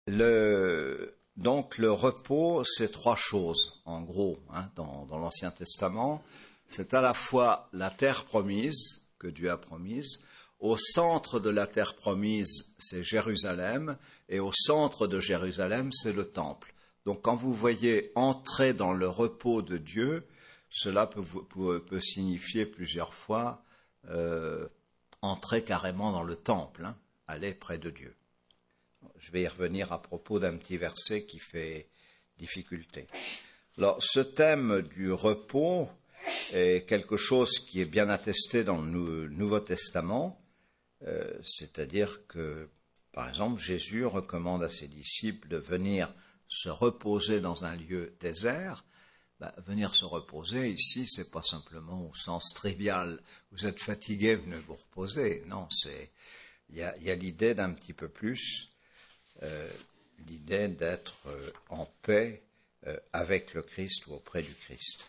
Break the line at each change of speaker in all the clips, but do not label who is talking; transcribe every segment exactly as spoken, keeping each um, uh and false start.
Le, donc le repos, c'est trois choses, en gros, hein, dans, dans l'Ancien Testament. C'est à la fois la terre promise, que Dieu a promise. Au centre de la terre promise, c'est Jérusalem, et au centre de Jérusalem, c'est le temple. Donc quand vous voyez entrer dans le repos de Dieu, cela peut, peut, peut signifier plusieurs fois euh, entrer carrément dans le temple, hein, aller près de Dieu. Je vais y revenir à propos d'un petit verset qui fait difficulté. Alors, ce thème du repos est quelque chose qui est bien attesté dans le Nouveau Testament, euh, c'est-à-dire que, par exemple, Jésus recommande à ses disciples de venir se reposer dans un lieu désert. Ben, venir se reposer ici, c'est pas simplement au sens trivial. Vous êtes fatigué, venez vous reposer. Non, c'est il y a, y a l'idée d'un petit peu plus. Euh, l'idée d'être euh, en paix euh, avec le Christ ou auprès du Christ.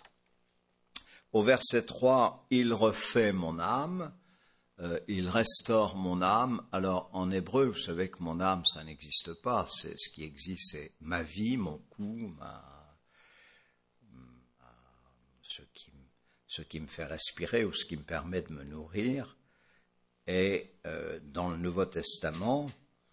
Au verset trois, « Il refait mon âme euh, »,« Il restaure mon âme ». Alors, en hébreu, vous savez que mon âme, ça n'existe pas. C'est, ce qui existe, c'est ma vie, mon cou, ma, ma, ce, qui, ce qui me fait respirer ou ce qui me permet de me nourrir. Et euh, dans le Nouveau Testament,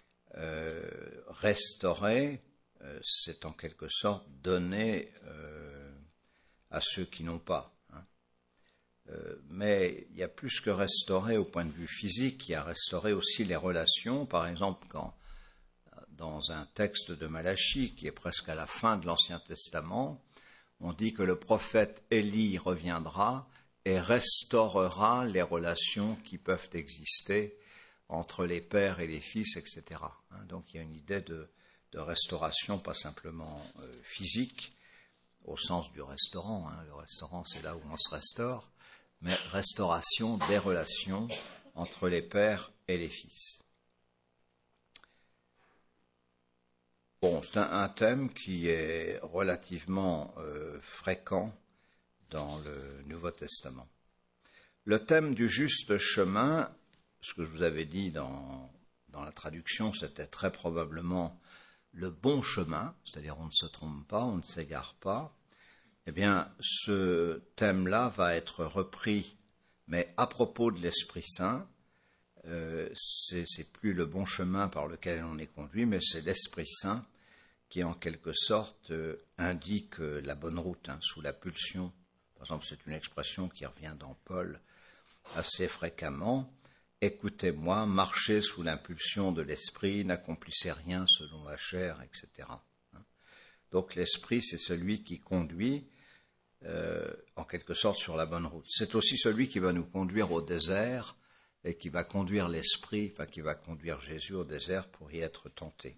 Euh, restaurer, euh, c'est en quelque sorte donner euh, à ceux qui n'ont pas. Hein. Euh, mais il y a plus que restaurer au point de vue physique, il y a restaurer aussi les relations. Par exemple, quand dans un texte de Malachie, qui est presque à la fin de l'Ancien Testament, on dit que le prophète Élie reviendra et restaurera les relations qui peuvent exister entre les pères et les fils, et cetera. Donc il y a une idée de, de restauration, pas simplement euh, physique, au sens du restaurant. Hein. Le restaurant, c'est là où on se restaure, mais restauration des relations entre les pères et les fils. Bon, c'est un, un thème qui est relativement euh, fréquent dans le Nouveau Testament. Le thème du juste chemin, ce que je vous avais dit dans, dans la traduction, c'était très probablement le bon chemin, c'est-à-dire on ne se trompe pas, on ne s'égare pas. Eh bien, ce thème-là va être repris, mais à propos de l'Esprit Saint, euh, c'est, c'est plus le bon chemin par lequel on est conduit, mais c'est l'Esprit Saint qui, en quelque sorte, euh, indique euh, la bonne route, hein, sous la pulsion. Par exemple, c'est une expression qui revient dans Paul assez fréquemment. Écoutez-moi, marchez sous l'impulsion de l'esprit, n'accomplissez rien selon la chair, et cetera. Donc l'esprit, c'est celui qui conduit euh, en quelque sorte sur la bonne route. C'est aussi celui qui va nous conduire au désert et qui va conduire l'esprit, enfin qui va conduire Jésus au désert pour y être tenté.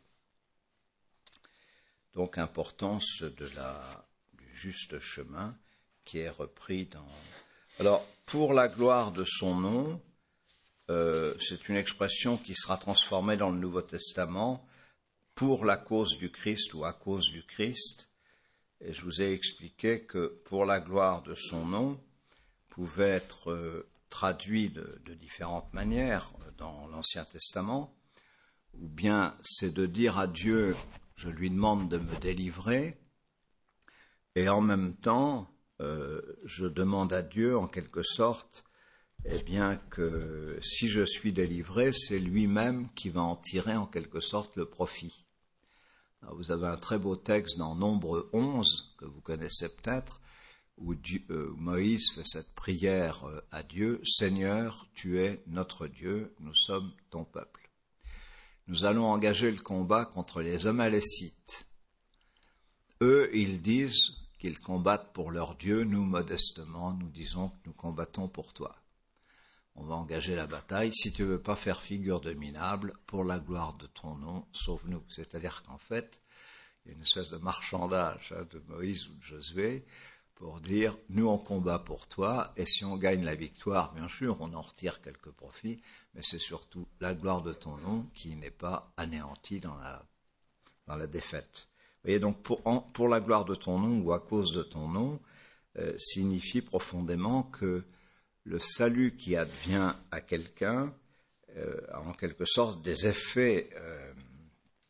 Donc importance de la, du juste chemin qui est repris dans... Alors, pour la gloire de son nom, Euh, c'est une expression qui sera transformée dans le Nouveau Testament pour la cause du Christ ou à cause du Christ. Et je vous ai expliqué que pour la gloire de son nom pouvait être euh, traduit de, de différentes manières dans l'Ancien Testament, ou bien c'est de dire à Dieu, je lui demande de me délivrer, et en même temps, euh, je demande à Dieu en quelque sorte eh bien que si je suis délivré, c'est lui-même qui va en tirer en quelque sorte le profit. Alors, vous avez un très beau texte dans Nombre onze, que vous connaissez peut-être, où Dieu, euh, Moïse fait cette prière euh, à Dieu, « Seigneur, tu es notre Dieu, nous sommes ton peuple. » Nous allons engager le combat contre les Amalécites. Eux, ils disent qu'ils combattent pour leur Dieu, nous, modestement, nous disons que nous combattons pour toi. On va engager la bataille. Si tu ne veux pas faire figure de minable, pour la gloire de ton nom, sauve-nous. C'est-à-dire qu'en fait, il y a une espèce de marchandage hein, de Moïse ou de Josué pour dire, nous on combat pour toi, et si on gagne la victoire, bien sûr, on en retire quelques profits, mais c'est surtout la gloire de ton nom qui n'est pas anéantie dans la, dans la défaite. Vous voyez, donc pour, en, pour la gloire de ton nom ou à cause de ton nom, euh, signifie profondément que le salut qui advient à quelqu'un euh, a en quelque sorte des effets euh,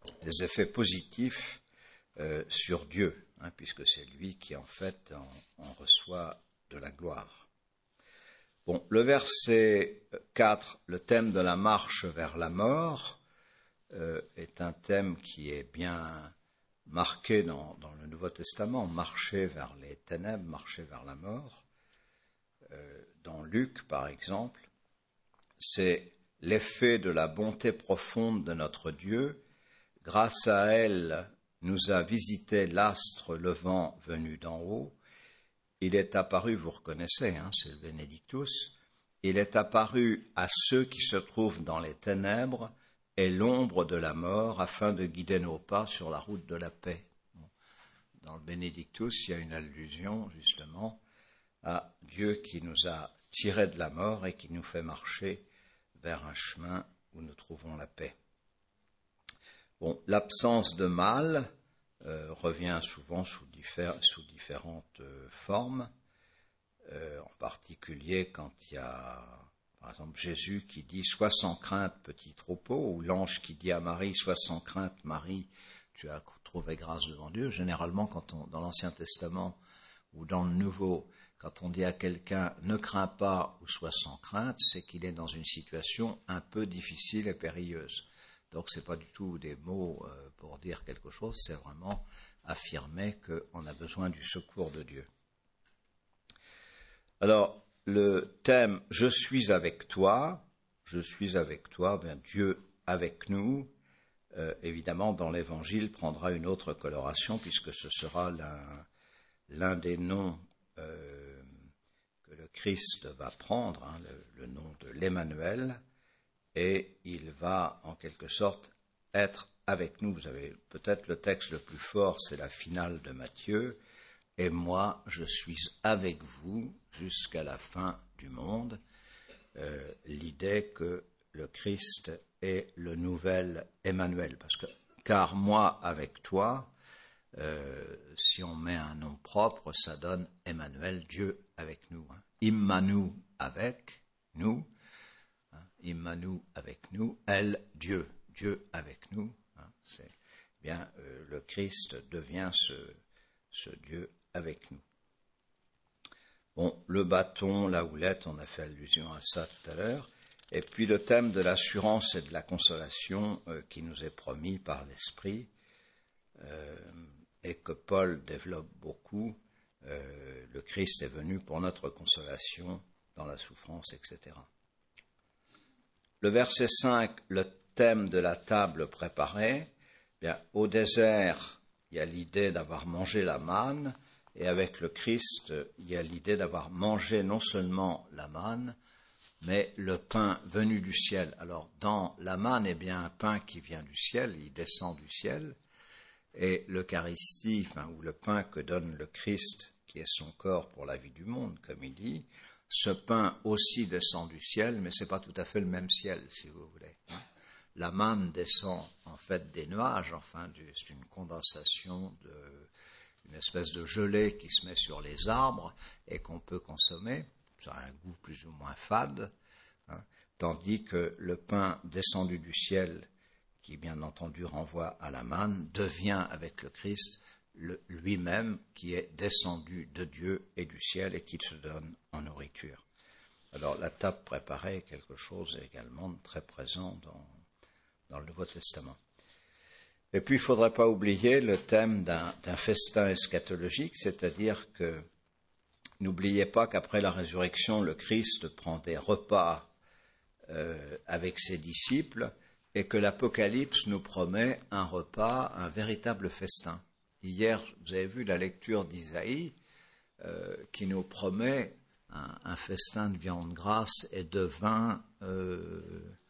des effets positifs euh, sur Dieu, hein, puisque c'est lui qui en fait en, en reçoit de la gloire. Bon, le verset quatre, le thème de la marche vers la mort, euh, est un thème qui est bien marqué dans, dans le Nouveau Testament, marcher vers les ténèbres, marcher vers la mort. Euh, dans Luc, par exemple, c'est l'effet de la bonté profonde de notre Dieu. Grâce à elle, nous a visité l'astre levant venu d'en haut. Il est apparu, vous reconnaissez, hein, c'est le Benedictus, il est apparu à ceux qui se trouvent dans les ténèbres et l'ombre de la mort, afin de guider nos pas sur la route de la paix. Dans le Benedictus, il y a une allusion, justement, à Dieu qui nous a tirés de la mort et qui nous fait marcher vers un chemin où nous trouvons la paix. Bon, l'absence de mal euh, revient souvent sous, diffé- sous différentes euh, formes, euh, en particulier quand il y a, par exemple, Jésus qui dit « Sois sans crainte, petit troupeau », ou l'ange qui dit à Marie « Sois sans crainte, Marie, tu as trouvé grâce devant Dieu ». Généralement, quand on, dans l'Ancien Testament ou dans le Nouveau, quand on dit à quelqu'un « Ne crains pas » ou « Sois sans crainte », c'est qu'il est dans une situation un peu difficile et périlleuse. Donc, ce n'est pas du tout des mots euh, pour dire quelque chose, c'est vraiment affirmer qu'on a besoin du secours de Dieu. Alors, le thème « Je suis avec toi », je suis avec toi, bien Dieu avec nous, euh, évidemment, dans l'Évangile, prendra une autre coloration, puisque ce sera l'un, l'un des noms euh, que le Christ va prendre, hein, le, le nom de l'Emmanuel, et il va, en quelque sorte, être avec nous. Vous avez peut-être le texte le plus fort, c'est la finale de Matthieu. « Et moi, je suis avec vous jusqu'à la fin du monde. Euh, » l'idée que le Christ est le nouvel Emmanuel. Parce que, car moi avec toi, euh, si on met un nom propre, ça donne Emmanuel, Dieu avec nous. Hein. Immanu avec nous. Immanu avec nous, elle, Dieu, Dieu avec nous, hein, c'est bien euh, le Christ devient ce, ce Dieu avec nous. Bon, le bâton, la houlette, on a fait allusion à ça tout à l'heure, et puis le thème de l'assurance et de la consolation euh, qui nous est promis par l'Esprit euh, et que Paul développe beaucoup. Euh, le Christ est venu pour notre consolation dans la souffrance, et cetera. Le verset cinq, le thème de la table préparée. Bien, au désert, il y a l'idée d'avoir mangé la manne, et avec le Christ, il y a l'idée d'avoir mangé non seulement la manne, mais le pain venu du ciel. Alors, dans la manne, eh bien, un pain qui vient du ciel, il descend du ciel, et l'Eucharistie, enfin, ou le pain que donne le Christ, qui est son corps pour la vie du monde, comme il dit, ce pain aussi descend du ciel, mais ce n'est pas tout à fait le même ciel, si vous voulez. La manne descend en fait des nuages, enfin, du, c'est une condensation, de, une espèce de gelée qui se met sur les arbres et qu'on peut consommer. Ça a un goût plus ou moins fade, hein, tandis que le pain descendu du ciel, qui bien entendu renvoie à la manne, devient avec le Christ Le, lui-même qui est descendu de Dieu et du ciel et qui se donne en nourriture. Alors la table préparée est quelque chose également très présent dans, dans le Nouveau Testament. Et puis il ne faudrait pas oublier le thème d'un, d'un festin eschatologique, c'est-à-dire que n'oubliez pas qu'après la résurrection, le Christ prend des repas euh, avec ses disciples et que l'Apocalypse nous promet un repas, un véritable festin. Hier, vous avez vu la lecture d'Isaïe euh, qui nous promet un, un festin de viande grasse et de vin. Euh,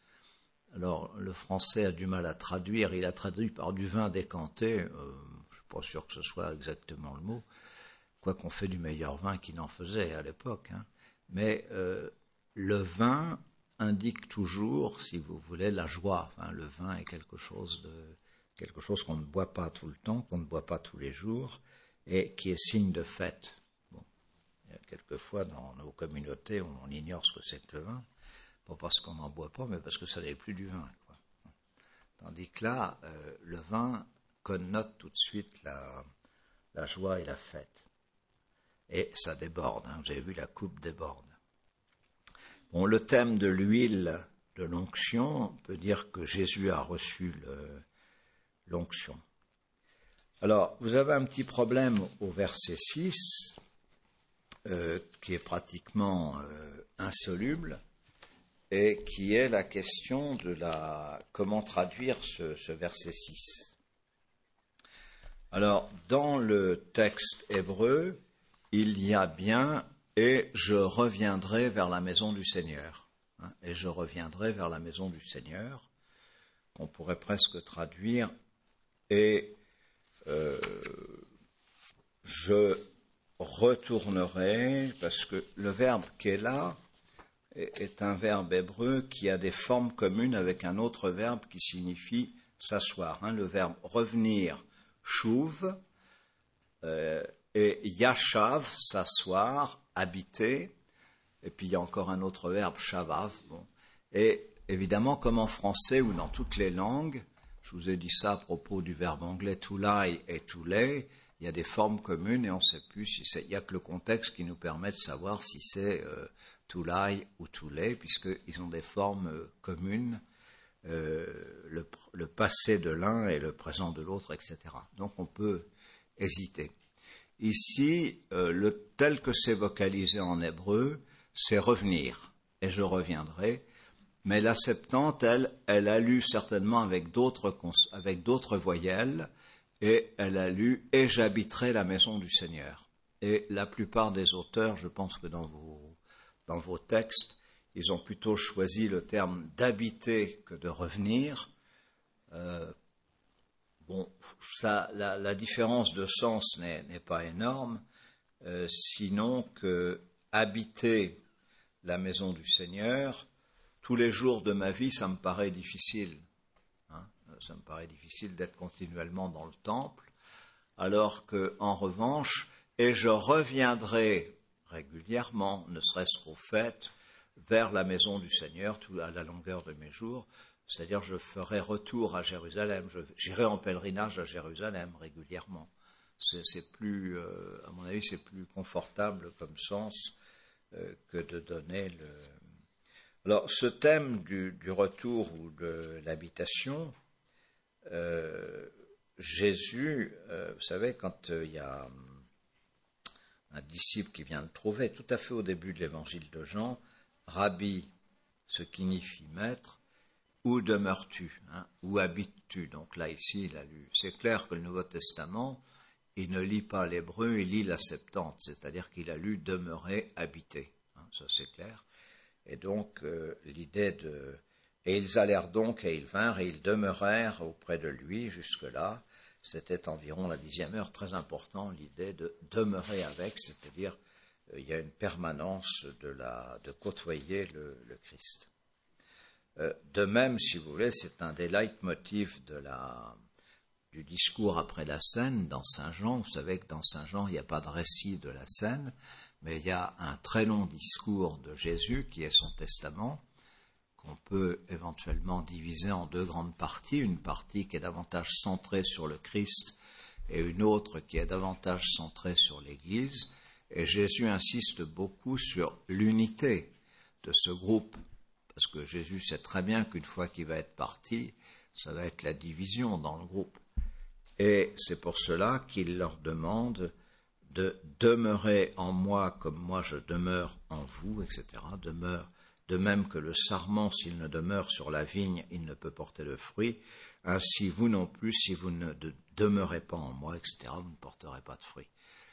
alors, le français a du mal à traduire. Il a traduit par du vin décanté. Euh, je ne suis pas sûr que ce soit exactement le mot. Quoi qu'on fait du meilleur vin qu'il en faisait à l'époque. Hein. Mais euh, le vin indique toujours, si vous voulez, la joie. Enfin, le vin est quelque chose de... quelque chose qu'on ne boit pas tout le temps, qu'on ne boit pas tous les jours, et qui est signe de fête. Bon. Il y a quelquefois dans nos communautés, on, on ignore ce que c'est que le vin, pas parce qu'on n'en boit pas, mais parce que ça n'est plus du vin, quoi. Tandis que là, euh, le vin connote tout de suite la, la joie et la fête. Et ça déborde, hein, vous avez vu, la coupe déborde. Bon, le thème de l'huile de l'onction, on peut dire que Jésus a reçu le, l'onction. Alors, vous avez un petit problème au verset six, euh, qui est pratiquement euh, insoluble, et qui est la question de la comment traduire ce, ce verset six. Alors, dans le texte hébreu, il y a bien « et je reviendrai vers la maison du Seigneur hein, ». Et je reviendrai vers la maison du Seigneur, qu'on pourrait presque traduire « et euh, je retournerai », parce que le verbe qui est là est, est un verbe hébreu qui a des formes communes avec un autre verbe qui signifie « s'asseoir hein ». Le verbe « revenir », « chouv euh, », et yashav, s'asseoir, habiter, et puis il y a encore un autre verbe, shavav. Bon. Et évidemment, comme en français ou dans toutes les langues, je vous ai dit ça à propos du verbe anglais to lie et to lay, il y a des formes communes et on ne sait plus si c'est. Il n'y a que le contexte qui nous permet de savoir si c'est euh, to lie ou to lay, puisqu'ils ont des formes euh, communes, euh, le, le passé de l'un et le présent de l'autre, et cetera. Donc on peut hésiter. Ici, euh, le, tel que c'est vocalisé en hébreu, c'est revenir, et je reviendrai. Mais la Septante, elle, elle a lu certainement avec d'autres, avec d'autres voyelles, et elle a lu « et j'habiterai la maison du Seigneur ». Et la plupart des auteurs, je pense que dans vos, dans vos textes, ils ont plutôt choisi le terme « d'habiter » que de « revenir euh, ». Bon, ça, la, la différence de sens n'est, n'est pas énorme, euh, sinon que habiter la maison du Seigneur, tous les jours de ma vie, ça me paraît difficile. Hein, ça me paraît difficile d'être continuellement dans le temple, alors que, en revanche, et je reviendrai régulièrement, ne serait-ce qu'aux fêtes, vers la maison du Seigneur tout à la longueur de mes jours. C'est-à-dire, je ferai retour à Jérusalem, je, j'irai en pèlerinage à Jérusalem régulièrement. C'est, c'est plus, euh, à mon avis, c'est plus confortable comme sens euh, que de donner le. Alors, ce thème du, du retour ou de l'habitation, euh, Jésus, euh, vous savez, quand euh, il y a un disciple qui vient le trouver, tout à fait au début de l'évangile de Jean, Rabbi, ce qui signifie maître, où demeures-tu hein, où habites-tu? Donc là, ici, il a lu. C'est clair que le Nouveau Testament, il ne lit pas l'hébreu, il lit la Septante, c'est-à-dire qu'il a lu « demeurer, habiter hein, ». Ça, c'est clair. Et donc, euh, l'idée de... Et ils allèrent donc, et ils vinrent, et ils demeurèrent auprès de lui jusque-là. C'était environ la dixième heure, très important, l'idée de demeurer avec, c'est-à-dire euh, il y a une permanence de, la, de côtoyer le, le Christ. Euh, de même, si vous voulez, c'est un des leitmotifs de la, du discours après la scène dans Saint Jean. Vous savez que dans Saint Jean, il n'y a pas de récit de la scène, mais il y a un très long discours de Jésus qui est son testament, qu'on peut éventuellement diviser en deux grandes parties, une partie qui est davantage centrée sur le Christ et une autre qui est davantage centrée sur l'Église. Et Jésus insiste beaucoup sur l'unité de ce groupe, parce que Jésus sait très bien qu'une fois qu'il va être parti, ça va être la division dans le groupe. Et c'est pour cela qu'il leur demande de demeurer en moi comme moi je demeure en vous, et cetera. Demeure, de même que le sarment, s'il ne demeure sur la vigne, il ne peut porter de fruits. Ainsi, vous non plus, si vous ne de, demeurez pas en moi, et cetera, vous ne porterez pas de fruits.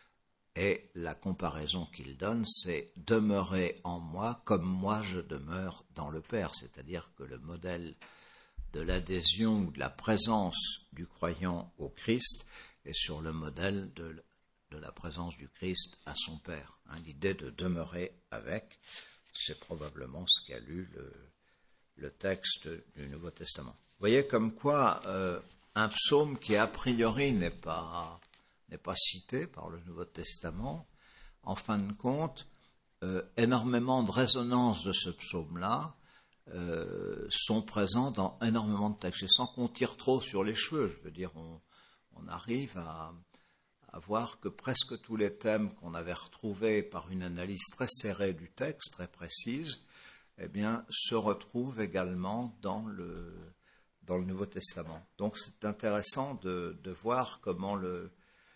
Et la comparaison qu'il donne, c'est « demeurer en moi comme moi je demeure dans le Père », c'est-à-dire que le modèle de l'adhésion ou de la présence du croyant au Christ est sur le modèle de, de la présence du Christ à son Père. Hein, l'idée de demeurer avec, c'est probablement ce qu'a lu le, le texte du Nouveau Testament. Vous voyez comme quoi euh, un psaume qui a priori n'est pas... n'est pas cité par le Nouveau Testament, en fin de compte, euh, énormément de résonance de ce psaume-là euh, sont présents dans énormément de textes. Et sans qu'on tire trop sur les cheveux, je veux dire, on, on arrive à, à voir que presque tous les thèmes qu'on avait retrouvés par une analyse très serrée du texte, très précise, eh bien, se retrouvent également dans le, dans le Nouveau Testament. Donc c'est intéressant de, de voir comment le,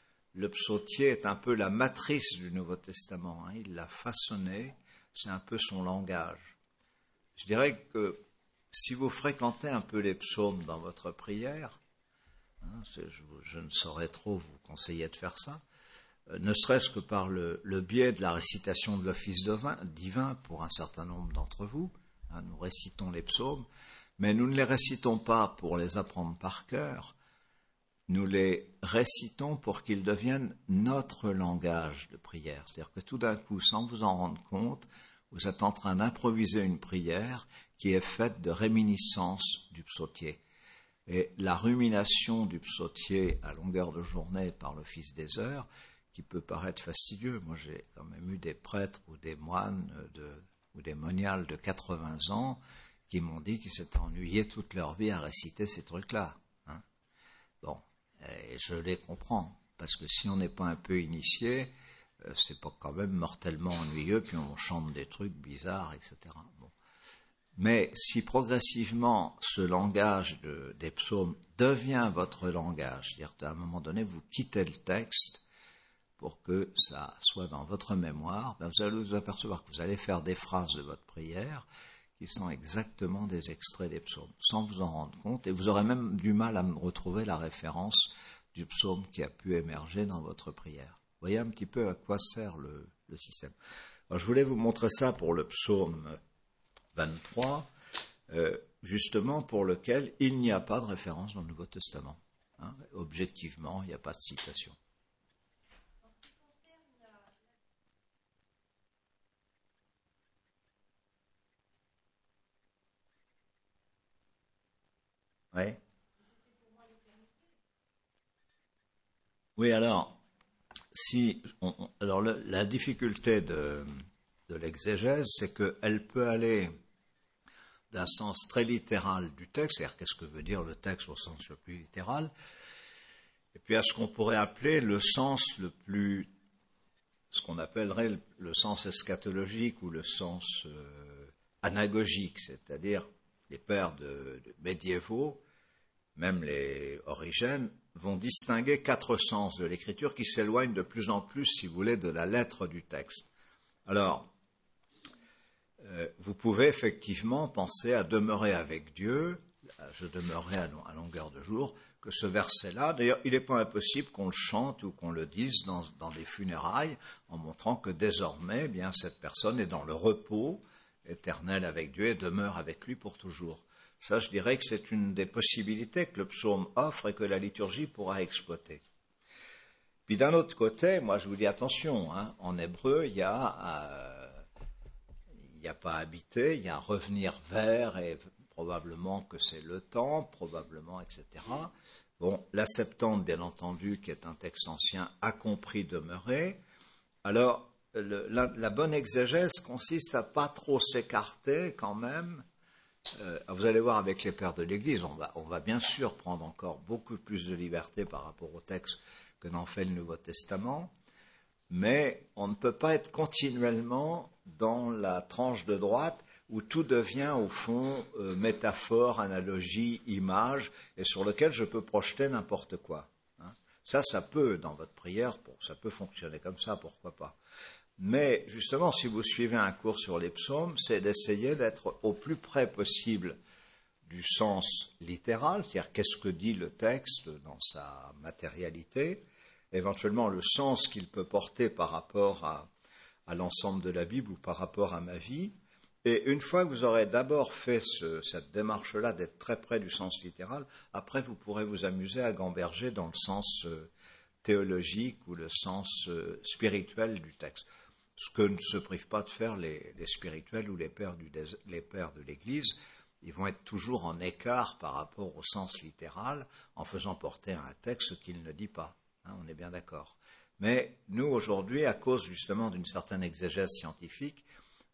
le psautier est un peu la matrice du Nouveau Testament. Hein. Il l'a façonné, c'est un peu son langage. Je dirais que si vous fréquentez un peu les psaumes dans votre prière, hein, je, je ne saurais trop vous conseiller de faire ça, ne serait-ce que par le, le biais de la récitation de l'office divin pour un certain nombre d'entre vous. Hein, nous récitons les psaumes, mais nous ne les récitons pas pour les apprendre par cœur, nous les récitons pour qu'ils deviennent notre langage de prière. C'est-à-dire que tout d'un coup, sans vous en rendre compte, vous êtes en train d'improviser une prière qui est faite de réminiscences du psautier. Et la rumination du psautier à longueur de journée par l'office des heures, qui peut paraître fastidieux. Moi, j'ai quand même eu des prêtres ou des moines de, ou des moniales de quatre-vingts ans qui m'ont dit qu'ils s'étaient ennuyés toute leur vie à réciter ces trucs-là. Hein. Bon, et je les comprends, parce que si on n'est pas un peu initié, euh, c'est pas quand même mortellement ennuyeux, puis on chante des trucs bizarres, et cetera. Bon. Mais si progressivement ce langage de, des psaumes devient votre langage, c'est-à-dire qu'à un moment donné, vous quittez le texte, pour que ça soit dans votre mémoire, ben vous allez vous apercevoir que vous allez faire des phrases de votre prière qui sont exactement des extraits des psaumes, sans vous en rendre compte, et vous aurez même du mal à retrouver la référence du psaume qui a pu émerger dans votre prière. Vous voyez un petit peu à quoi sert le, le système. Alors, je voulais vous montrer ça pour le psaume vingt-trois, euh, justement pour lequel il n'y a pas de référence dans le Nouveau Testament. Hein. Objectivement, il n'y a pas de citation. Oui. Oui, alors, si, on, on, alors le, la difficulté de, de l'exégèse, c'est qu'elle peut aller d'un sens très littéral du texte, c'est-à-dire qu'est-ce que veut dire le texte au sens le plus littéral, et puis à ce qu'on pourrait appeler le sens le plus, ce qu'on appellerait le, le sens eschatologique ou le sens euh, anagogique, c'est-à-dire les pères de, de médiévaux, même les Origènes, vont distinguer quatre sens de l'écriture qui s'éloignent de plus en plus, si vous voulez, de la lettre du texte. Alors, euh, vous pouvez effectivement penser à demeurer avec Dieu, je demeurerai à, à longueur de jour, que ce verset-là, d'ailleurs, il n'est pas impossible qu'on le chante ou qu'on le dise dans, dans des funérailles, en montrant que désormais, eh bien, cette personne est dans le repos éternel avec Dieu et demeure avec lui pour toujours. Ça, je dirais que c'est une des possibilités que le psaume offre et que la liturgie pourra exploiter. Puis d'un autre côté, moi je vous dis attention, hein, en hébreu, il y a, euh, il n'y a pas habiter, il y a revenir vers, et probablement que c'est le temps, probablement, et cetera. Bon, la Septante, bien entendu, qui est un texte ancien, a compris demeurer. Alors, le, la, la bonne exégèse consiste à pas trop s'écarter quand même. Euh, vous allez voir avec les pères de l'Église, on va, on va bien sûr prendre encore beaucoup plus de liberté par rapport au texte que n'en fait le Nouveau Testament, mais on ne peut pas être continuellement dans la tranche de droite où tout devient au fond euh, métaphore, analogie, image, et sur lequel je peux projeter n'importe quoi. Hein. Ça, ça peut, dans votre prière, bon, ça peut fonctionner comme ça, pourquoi pas. Mais justement, si vous suivez un cours sur les psaumes, c'est d'essayer d'être au plus près possible du sens littéral, c'est-à-dire qu'est-ce que dit le texte dans sa matérialité, éventuellement le sens qu'il peut porter par rapport à, à l'ensemble de la Bible ou par rapport à ma vie. Et une fois que vous aurez d'abord fait ce, cette démarche-là d'être très près du sens littéral, après vous pourrez vous amuser à gamberger dans le sens euh, théologique ou le sens euh, spirituel du texte. Ce que ne se privent pas de faire les, les spirituels ou les pères, du, les pères de l'Église, ils vont être toujours en écart par rapport au sens littéral en faisant porter à un texte ce qu'il ne dit pas. Hein, on est bien d'accord. Mais nous, aujourd'hui, à cause justement d'une certaine exégèse scientifique,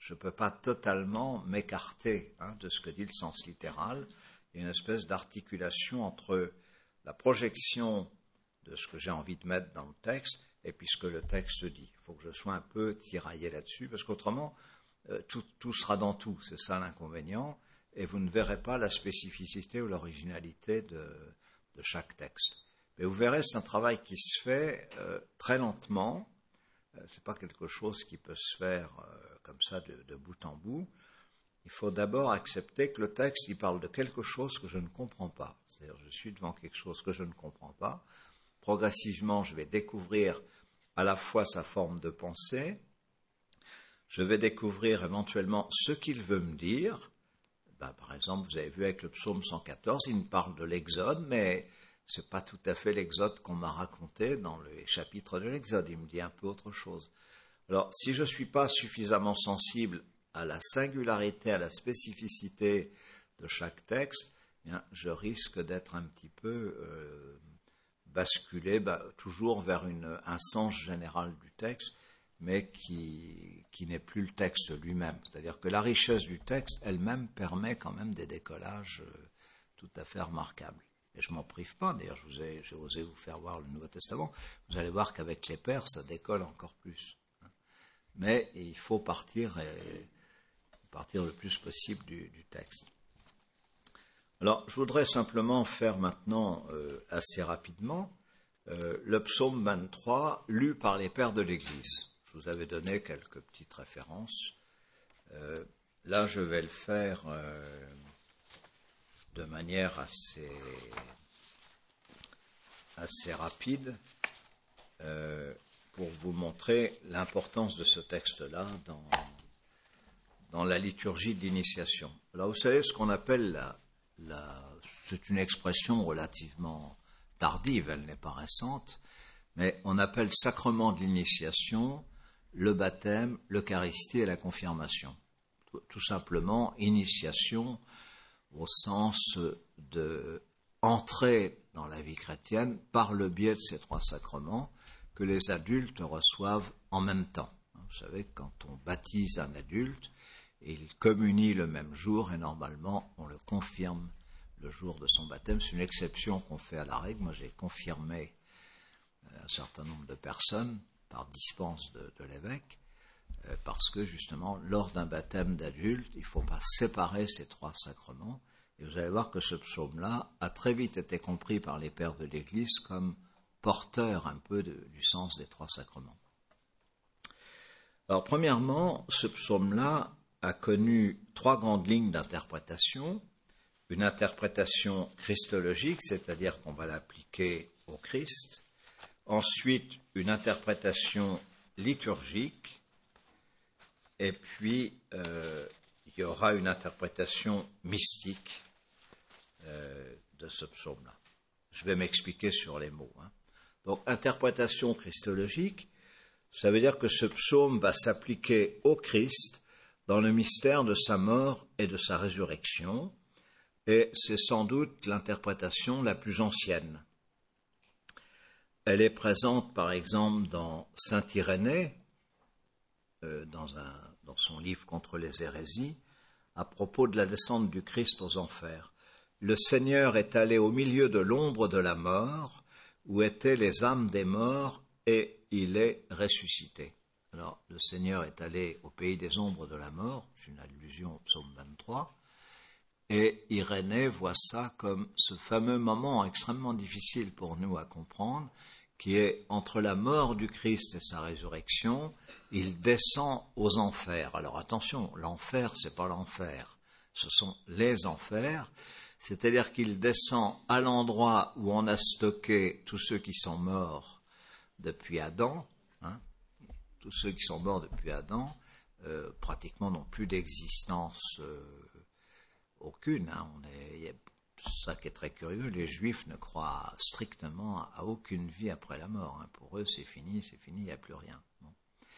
je ne peux pas totalement m'écarter hein, de ce que dit le sens littéral. Il y a une espèce d'articulation entre la projection de ce que j'ai envie de mettre dans le texte et puis ce que le texte dit. Il faut que je sois un peu tiraillé là-dessus, parce qu'autrement, euh, tout, tout sera dans tout. C'est ça l'inconvénient. Et vous ne verrez pas la spécificité ou l'originalité de, de chaque texte. Mais vous verrez, c'est un travail qui se fait euh, très lentement. Euh, ce n'est pas quelque chose qui peut se faire euh, comme ça de, de bout en bout. Il faut d'abord accepter que le texte, il parle de quelque chose que je ne comprends pas. C'est-à-dire, je suis devant quelque chose que je ne comprends pas. Progressivement, je vais découvrir à la fois sa forme de pensée, je vais découvrir éventuellement ce qu'il veut me dire. Ben, par exemple, vous avez vu avec le psaume cent quatorze, il me parle de l'Exode, mais ce n'est pas tout à fait l'Exode qu'on m'a raconté dans les chapitres de l'Exode, il me dit un peu autre chose. Alors, si je ne suis pas suffisamment sensible à la singularité, à la spécificité de chaque texte, eh bien, je risque d'être un petit peu euh, basculé bah, toujours vers une, un sens général du texte, mais qui, qui n'est plus le texte lui-même. C'est-à-dire que la richesse du texte elle-même permet quand même des décollages euh, tout à fait remarquables. Et je ne m'en prive pas, d'ailleurs je vous ai, j'ai osé vous faire voir le Nouveau Testament, vous allez voir qu'avec les Pères ça décolle encore plus. Mais il faut partir, et, partir le plus possible du, du texte. Alors je voudrais simplement faire maintenant euh, assez rapidement euh, le psaume vingt-trois lu par les Pères de l'Église. Je vous avais donné quelques petites références. Euh, là, je vais le faire euh, de manière assez, assez rapide euh, pour vous montrer l'importance de ce texte-là dans, dans la liturgie d'initiation. Alors, vous savez, ce qu'on appelle la, la... C'est une expression relativement tardive, elle n'est pas récente, mais on appelle sacrement de l'initiation le baptême, l'Eucharistie et la confirmation. Tout, tout simplement, initiation au sens de entrer dans la vie chrétienne par le biais de ces trois sacrements que les adultes reçoivent en même temps. Vous savez, quand on baptise un adulte, il communie le même jour et normalement on le confirme le jour de son baptême. C'est une exception qu'on fait à la règle. Moi, j'ai confirmé un certain nombre de personnes par dispense de, de l'évêque, euh, parce que justement, lors d'un baptême d'adulte, il ne faut pas séparer ces trois sacrements. Et vous allez voir que ce psaume-là a très vite été compris par les pères de l'Église comme porteur un peu de, du sens des trois sacrements. Alors, premièrement, ce psaume-là a connu trois grandes lignes d'interprétation. Une interprétation christologique, c'est-à-dire qu'on va l'appliquer au Christ. Ensuite, une interprétation liturgique, et puis euh, il y aura une interprétation mystique euh, de ce psaume-là. Je vais m'expliquer sur les mots. Hein. Donc, interprétation christologique, ça veut dire que ce psaume va s'appliquer au Christ dans le mystère de sa mort et de sa résurrection, et c'est sans doute l'interprétation la plus ancienne. Elle est présente, par exemple, dans saint Irénée, euh, dans, un, dans son livre contre les hérésies, à propos de la descente du Christ aux enfers. Le Seigneur est allé au milieu de l'ombre de la mort, où étaient les âmes des morts, et il est ressuscité. Alors, le Seigneur est allé au pays des ombres de la mort, c'est une allusion au psaume vingt-trois, et Irénée voit ça comme ce fameux moment extrêmement difficile pour nous à comprendre, qui est entre la mort du Christ et sa résurrection, il descend aux enfers. Alors attention, l'enfer, c'est pas l'enfer, ce sont les enfers, c'est-à-dire qu'il descend à l'endroit où on a stocké tous ceux qui sont morts depuis Adam, hein, tous ceux qui sont morts depuis Adam, euh, pratiquement n'ont plus d'existence euh, aucune. Hein, on est, c'est ça qui est très curieux, les Juifs ne croient strictement à aucune vie après la mort. Hein. Pour eux, c'est fini, c'est fini, il n'y a plus rien. Bon.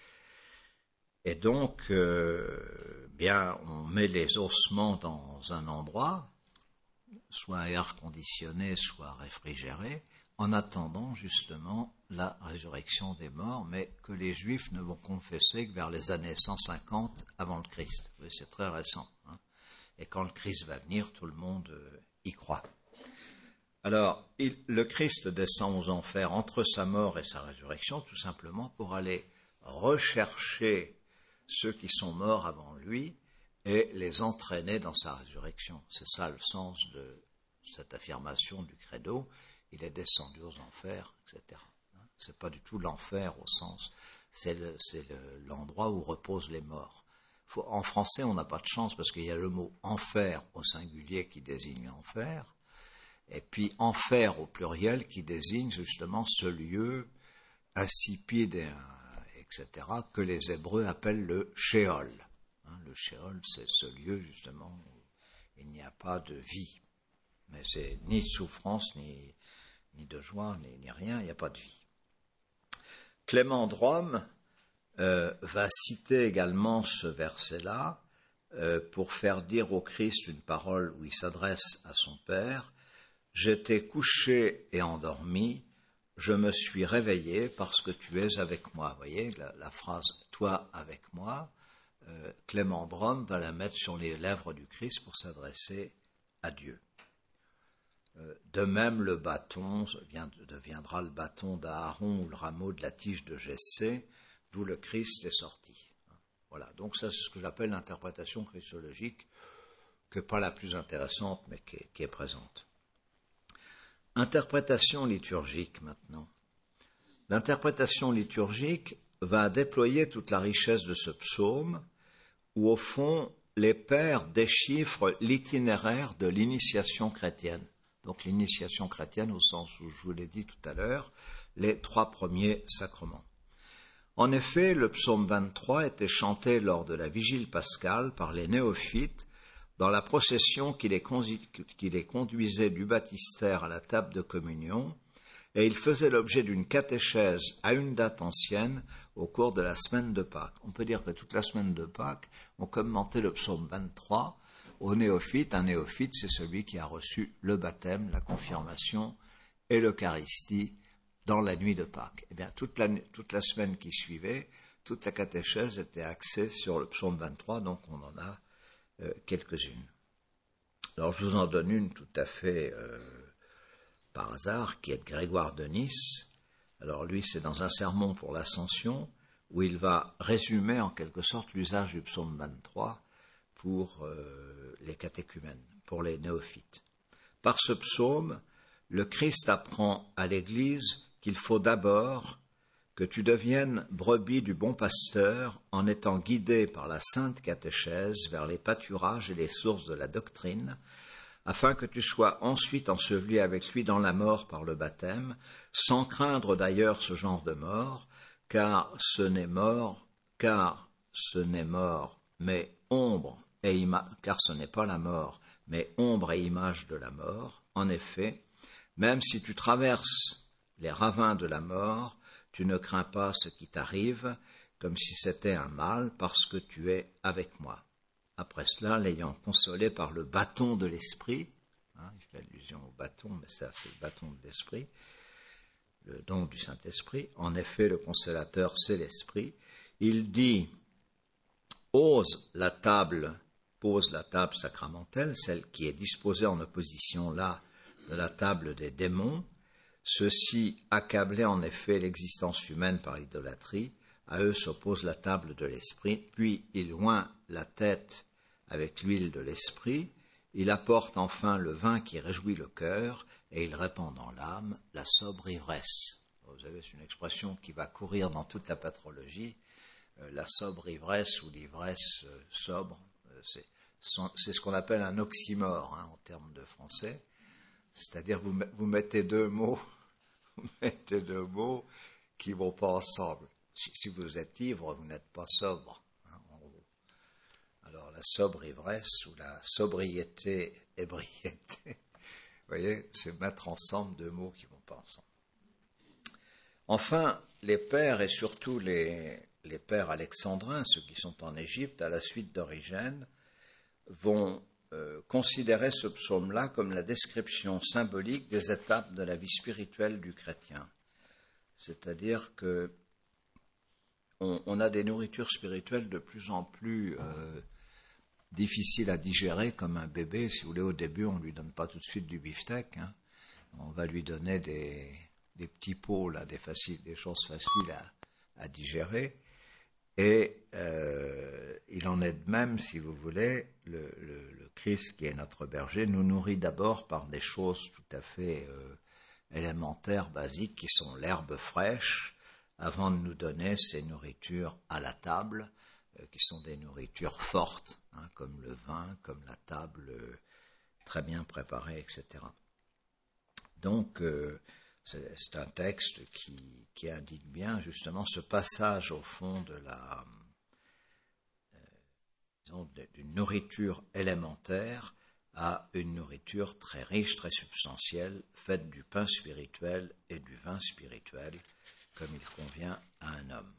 Et donc, euh, bien, on met les ossements dans un endroit, soit air conditionné, soit réfrigéré, en attendant justement la résurrection des morts, mais que les Juifs ne vont confesser que vers les années cent cinquante avant le Christ. Oui, c'est très récent. Hein. Et quand le Christ va venir, tout le monde euh, y croit. Alors, il, le Christ descend aux enfers entre sa mort et sa résurrection, tout simplement pour aller rechercher ceux qui sont morts avant lui et les entraîner dans sa résurrection. C'est ça le sens de cette affirmation du credo. Il est descendu aux enfers, et cetera. Ce n'est pas du tout l'enfer au sens, c'est, le, c'est le, l'endroit où reposent les morts. Faut, en français, on n'a pas de chance parce qu'il y a le mot enfer au singulier qui désigne l'enfer, et puis enfer au pluriel qui désigne justement ce lieu insipide, et, et cetera, que les Hébreux appellent le Sheol. Hein, le Sheol, c'est ce lieu justement où il n'y a pas de vie. Mais c'est ni de souffrance, ni, ni de joie, ni, ni rien, il n'y a pas de vie. Clément de Rome euh, va citer également ce verset-là euh, pour faire dire au Christ une parole où il s'adresse à son Père. « J'étais couché et endormi, je me suis réveillé parce que tu es avec moi. » Vous voyez, la, la phrase « toi avec moi euh, », Clément de Rome va la mettre sur les lèvres du Christ pour s'adresser à Dieu. De même, le bâton deviendra le bâton d'Aaron ou le rameau de la tige de Jessé, d'où le Christ est sorti. Voilà, donc ça c'est ce que j'appelle l'interprétation christologique, qui n'est pas la plus intéressante, mais qui est, qui est présente. Interprétation liturgique maintenant. L'interprétation liturgique va déployer toute la richesse de ce psaume, où au fond, les pères déchiffrent l'itinéraire de l'initiation chrétienne. Donc l'initiation chrétienne au sens où je vous l'ai dit tout à l'heure, les trois premiers sacrements. En effet, le psaume vingt-trois était chanté lors de la vigile pascale par les néophytes dans la procession qui les, conduit, qui les conduisait du baptistère à la table de communion, et il faisait l'objet d'une catéchèse à une date ancienne au cours de la semaine de Pâques. On peut dire que toute la semaine de Pâques, on commentait le psaume vingt-trois. Au néophyte, un néophyte, c'est celui qui a reçu le baptême, la confirmation et l'Eucharistie dans la nuit de Pâques. Eh bien, toute la, toute la semaine qui suivait, toute la catéchèse était axée sur le psaume vingt-trois, donc on en a euh, quelques-unes. Alors, je vous en donne une tout à fait euh, par hasard, qui est de Grégoire de Nice. Alors, lui, c'est dans un sermon pour l'Ascension, où il va résumer en quelque sorte l'usage du psaume vingt-trois pour euh, les catéchumènes, pour les néophytes. Par ce psaume, le Christ apprend à l'Église qu'il faut d'abord que tu deviennes brebis du bon pasteur en étant guidé par la sainte catéchèse vers les pâturages et les sources de la doctrine, afin que tu sois ensuite enseveli avec lui dans la mort par le baptême, sans craindre d'ailleurs ce genre de mort, car ce n'est mort, car ce n'est mort, mais ombre et ima- car ce n'est pas la mort, mais ombre et image de la mort. En effet, même si tu traverses les ravins de la mort, tu ne crains pas ce qui t'arrive, comme si c'était un mal, parce que tu es avec moi. Après cela, l'ayant consolé par le bâton de l'esprit, hein, il fait allusion au bâton, mais ça c'est le bâton de l'esprit, le don du Saint-Esprit, en effet le consolateur c'est l'esprit, il dit « Ose la table, pose la table sacramentelle, celle qui est disposée en opposition là de la table des démons, ceux-ci accablaient en effet l'existence humaine par l'idolâtrie, à eux s'oppose la table de l'esprit, puis il oint la tête avec l'huile de l'esprit, il apporte enfin le vin qui réjouit le cœur, et il répand dans l'âme la sobre ivresse. » Vous savez, c'est une expression qui va courir dans toute la patrologie, euh, la sobre ivresse ou l'ivresse euh, sobre, euh, c'est, c'est ce qu'on appelle un oxymore hein, en termes de français, c'est-à-dire vous, vous mettez deux mots, vous mettez deux mots qui ne vont pas ensemble. Si, si vous êtes ivre, vous n'êtes pas sobre, hein, en gros. Alors la sobre ivresse ou la sobriété ébriété, vous voyez, c'est mettre ensemble deux mots qui ne vont pas ensemble. Enfin, les pères et surtout les, les pères alexandrins, ceux qui sont en Égypte, à la suite d'Origène, vont euh, considérer ce psaume-là comme la description symbolique des étapes de la vie spirituelle du chrétien. C'est-à-dire que on, on a des nourritures spirituelles de plus en plus euh, difficiles à digérer, comme un bébé. Si vous voulez, au début, on ne lui donne pas tout de suite du beefsteak, hein. On va lui donner des, des petits pots, là, des, faciles, des choses faciles à, à digérer. Et euh, il en est de même, si vous voulez, le, le, le Christ qui est notre berger nous nourrit d'abord par des choses tout à fait euh, élémentaires, basiques, qui sont l'herbe fraîche, avant de nous donner ces nourritures à la table, euh, qui sont des nourritures fortes, hein, comme le vin, comme la table euh, très bien préparée, et cetera. Donc, euh, c'est, c'est un texte qui, qui indique bien justement ce passage au fond de la, euh, disons, d'une nourriture élémentaire à une nourriture très riche, très substantielle, faite du pain spirituel et du vin spirituel, comme il convient à un homme.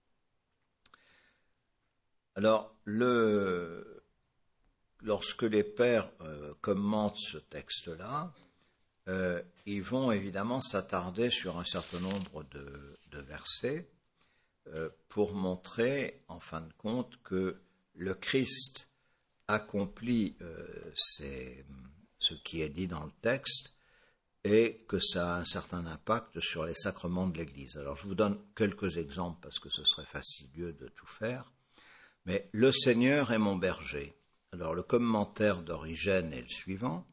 Alors, le, lorsque les pères euh, commentent ce texte-là, Euh, ils vont évidemment s'attarder sur un certain nombre de, de versets euh, pour montrer, en fin de compte, que le Christ accomplit euh, ces, ce qui est dit dans le texte et que ça a un certain impact sur les sacrements de l'Église. Alors je vous donne quelques exemples parce que ce serait fastidieux de tout faire. Mais « Le Seigneur est mon berger ». Alors le commentaire d'Origène est le suivant.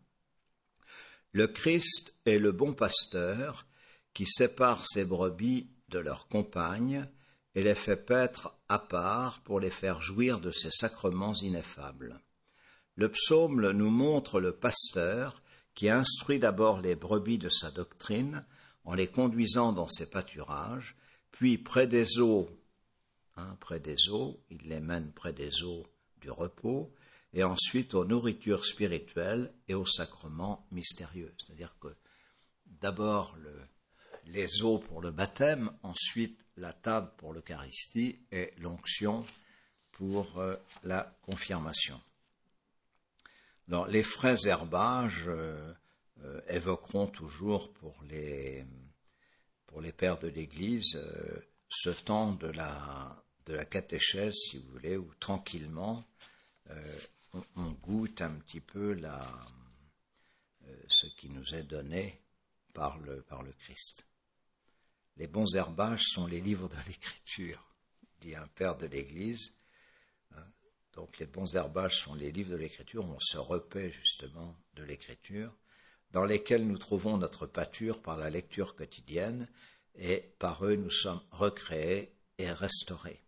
Le Christ est le bon pasteur qui sépare ses brebis de leurs compagnes et les fait paître à part pour les faire jouir de ses sacrements ineffables. Le psaume nous montre le pasteur qui instruit d'abord les brebis de sa doctrine en les conduisant dans ses pâturages, puis près des eaux, hein, près des eaux, il les mène près des eaux du repos, et ensuite aux nourritures spirituelles et aux sacrements mystérieux. C'est-à-dire que d'abord le, les eaux pour le baptême, ensuite la table pour l'Eucharistie et l'onction pour euh, la confirmation. Alors, les frais herbages euh, euh, évoqueront toujours pour les, pour les pères de l'Église euh, ce temps de la, de la catéchèse, si vous voulez, où tranquillement euh, On, on goûte un petit peu la, euh, ce qui nous est donné par le, par le Christ. Les bons herbages sont les livres de l'Écriture, dit un père de l'Église. Donc les bons herbages sont les livres de l'Écriture, où on se repaît justement de l'Écriture, dans lesquels nous trouvons notre pâture par la lecture quotidienne, et par eux nous sommes recréés et restaurés.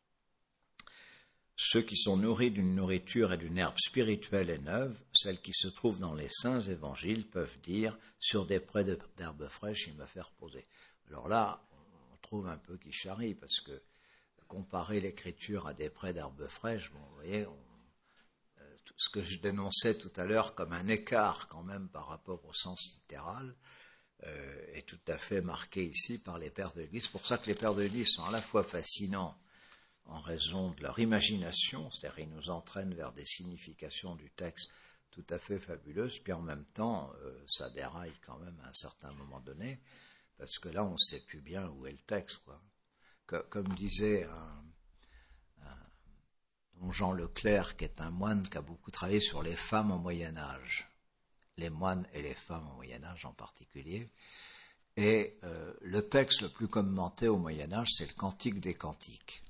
Ceux qui sont nourris d'une nourriture et d'une herbe spirituelle et neuve, celle qui se trouve dans les saints évangiles, peuvent dire « sur des prés d'herbe fraîche, il me fait reposer ». Alors là, on trouve un peu qui charrie, parce que comparer l'écriture à des prés d'herbe fraîche, bon, vous voyez, on, euh, tout ce que je dénonçais tout à l'heure comme un écart quand même par rapport au sens littéral, euh, est tout à fait marqué ici par les pères de l'Église. C'est pour ça que les pères de l'Église sont à la fois fascinants en raison de leur imagination, c'est-à-dire ils nous entraînent vers des significations du texte tout à fait fabuleuses, puis en même temps, euh, ça déraille quand même à un certain moment donné, parce que là, on ne sait plus bien où est le texte, quoi. Que, comme disait un, un don Jean Leclerc, qui est un moine qui a beaucoup travaillé sur les femmes au Moyen-Âge, les moines et les femmes au Moyen-Âge en particulier, et euh, le texte le plus commenté au Moyen-Âge, c'est le Cantique des Cantiques.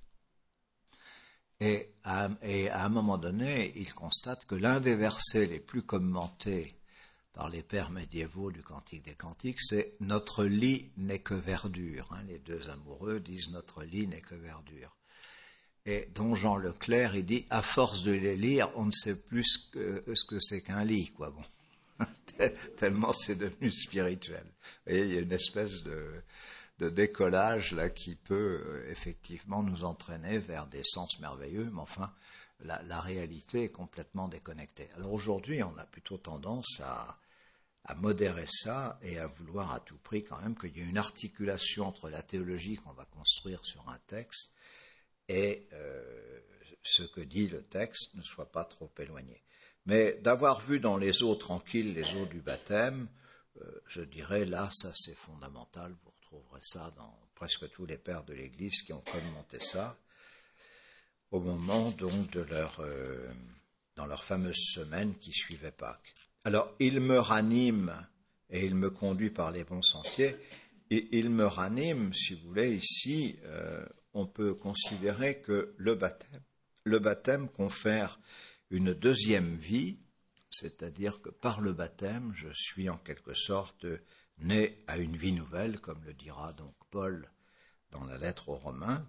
Et à, et à un moment donné, il constate que l'un des versets les plus commentés par les pères médiévaux du Cantique des Cantiques, c'est « Notre lit n'est que verdure hein, ». Les deux amoureux disent « Notre lit n'est que verdure ». Et don Jean Leclerc, il dit « À force de les lire, on ne sait plus ce que, ce que c'est qu'un lit, quoi. » Bon, tellement c'est devenu spirituel. Vous voyez, il y a une espèce de... de décollage là qui peut euh, effectivement nous entraîner vers des sens merveilleux, mais enfin, la, la réalité est complètement déconnectée. Alors aujourd'hui, on a plutôt tendance à, à modérer ça et à vouloir à tout prix quand même qu'il y ait une articulation entre la théologie qu'on va construire sur un texte et euh, ce que dit le texte ne soit pas trop éloigné. Mais d'avoir vu dans les eaux tranquilles les eaux du baptême, euh, je dirais là, ça c'est fondamental. Vous retrouverez ça dans presque tous les pères de l'Église qui ont commenté ça au moment donc de leur, euh, dans leur fameuse semaine qui suivait Pâques. Alors, il me ranime et il me conduit par les bons sentiers. Et il me ranime, si vous voulez, ici, euh, on peut considérer que le baptême, le baptême confère une deuxième vie, c'est-à-dire que par le baptême, je suis en quelque sorte né à une vie nouvelle, comme le dira donc Paul dans la lettre aux Romains.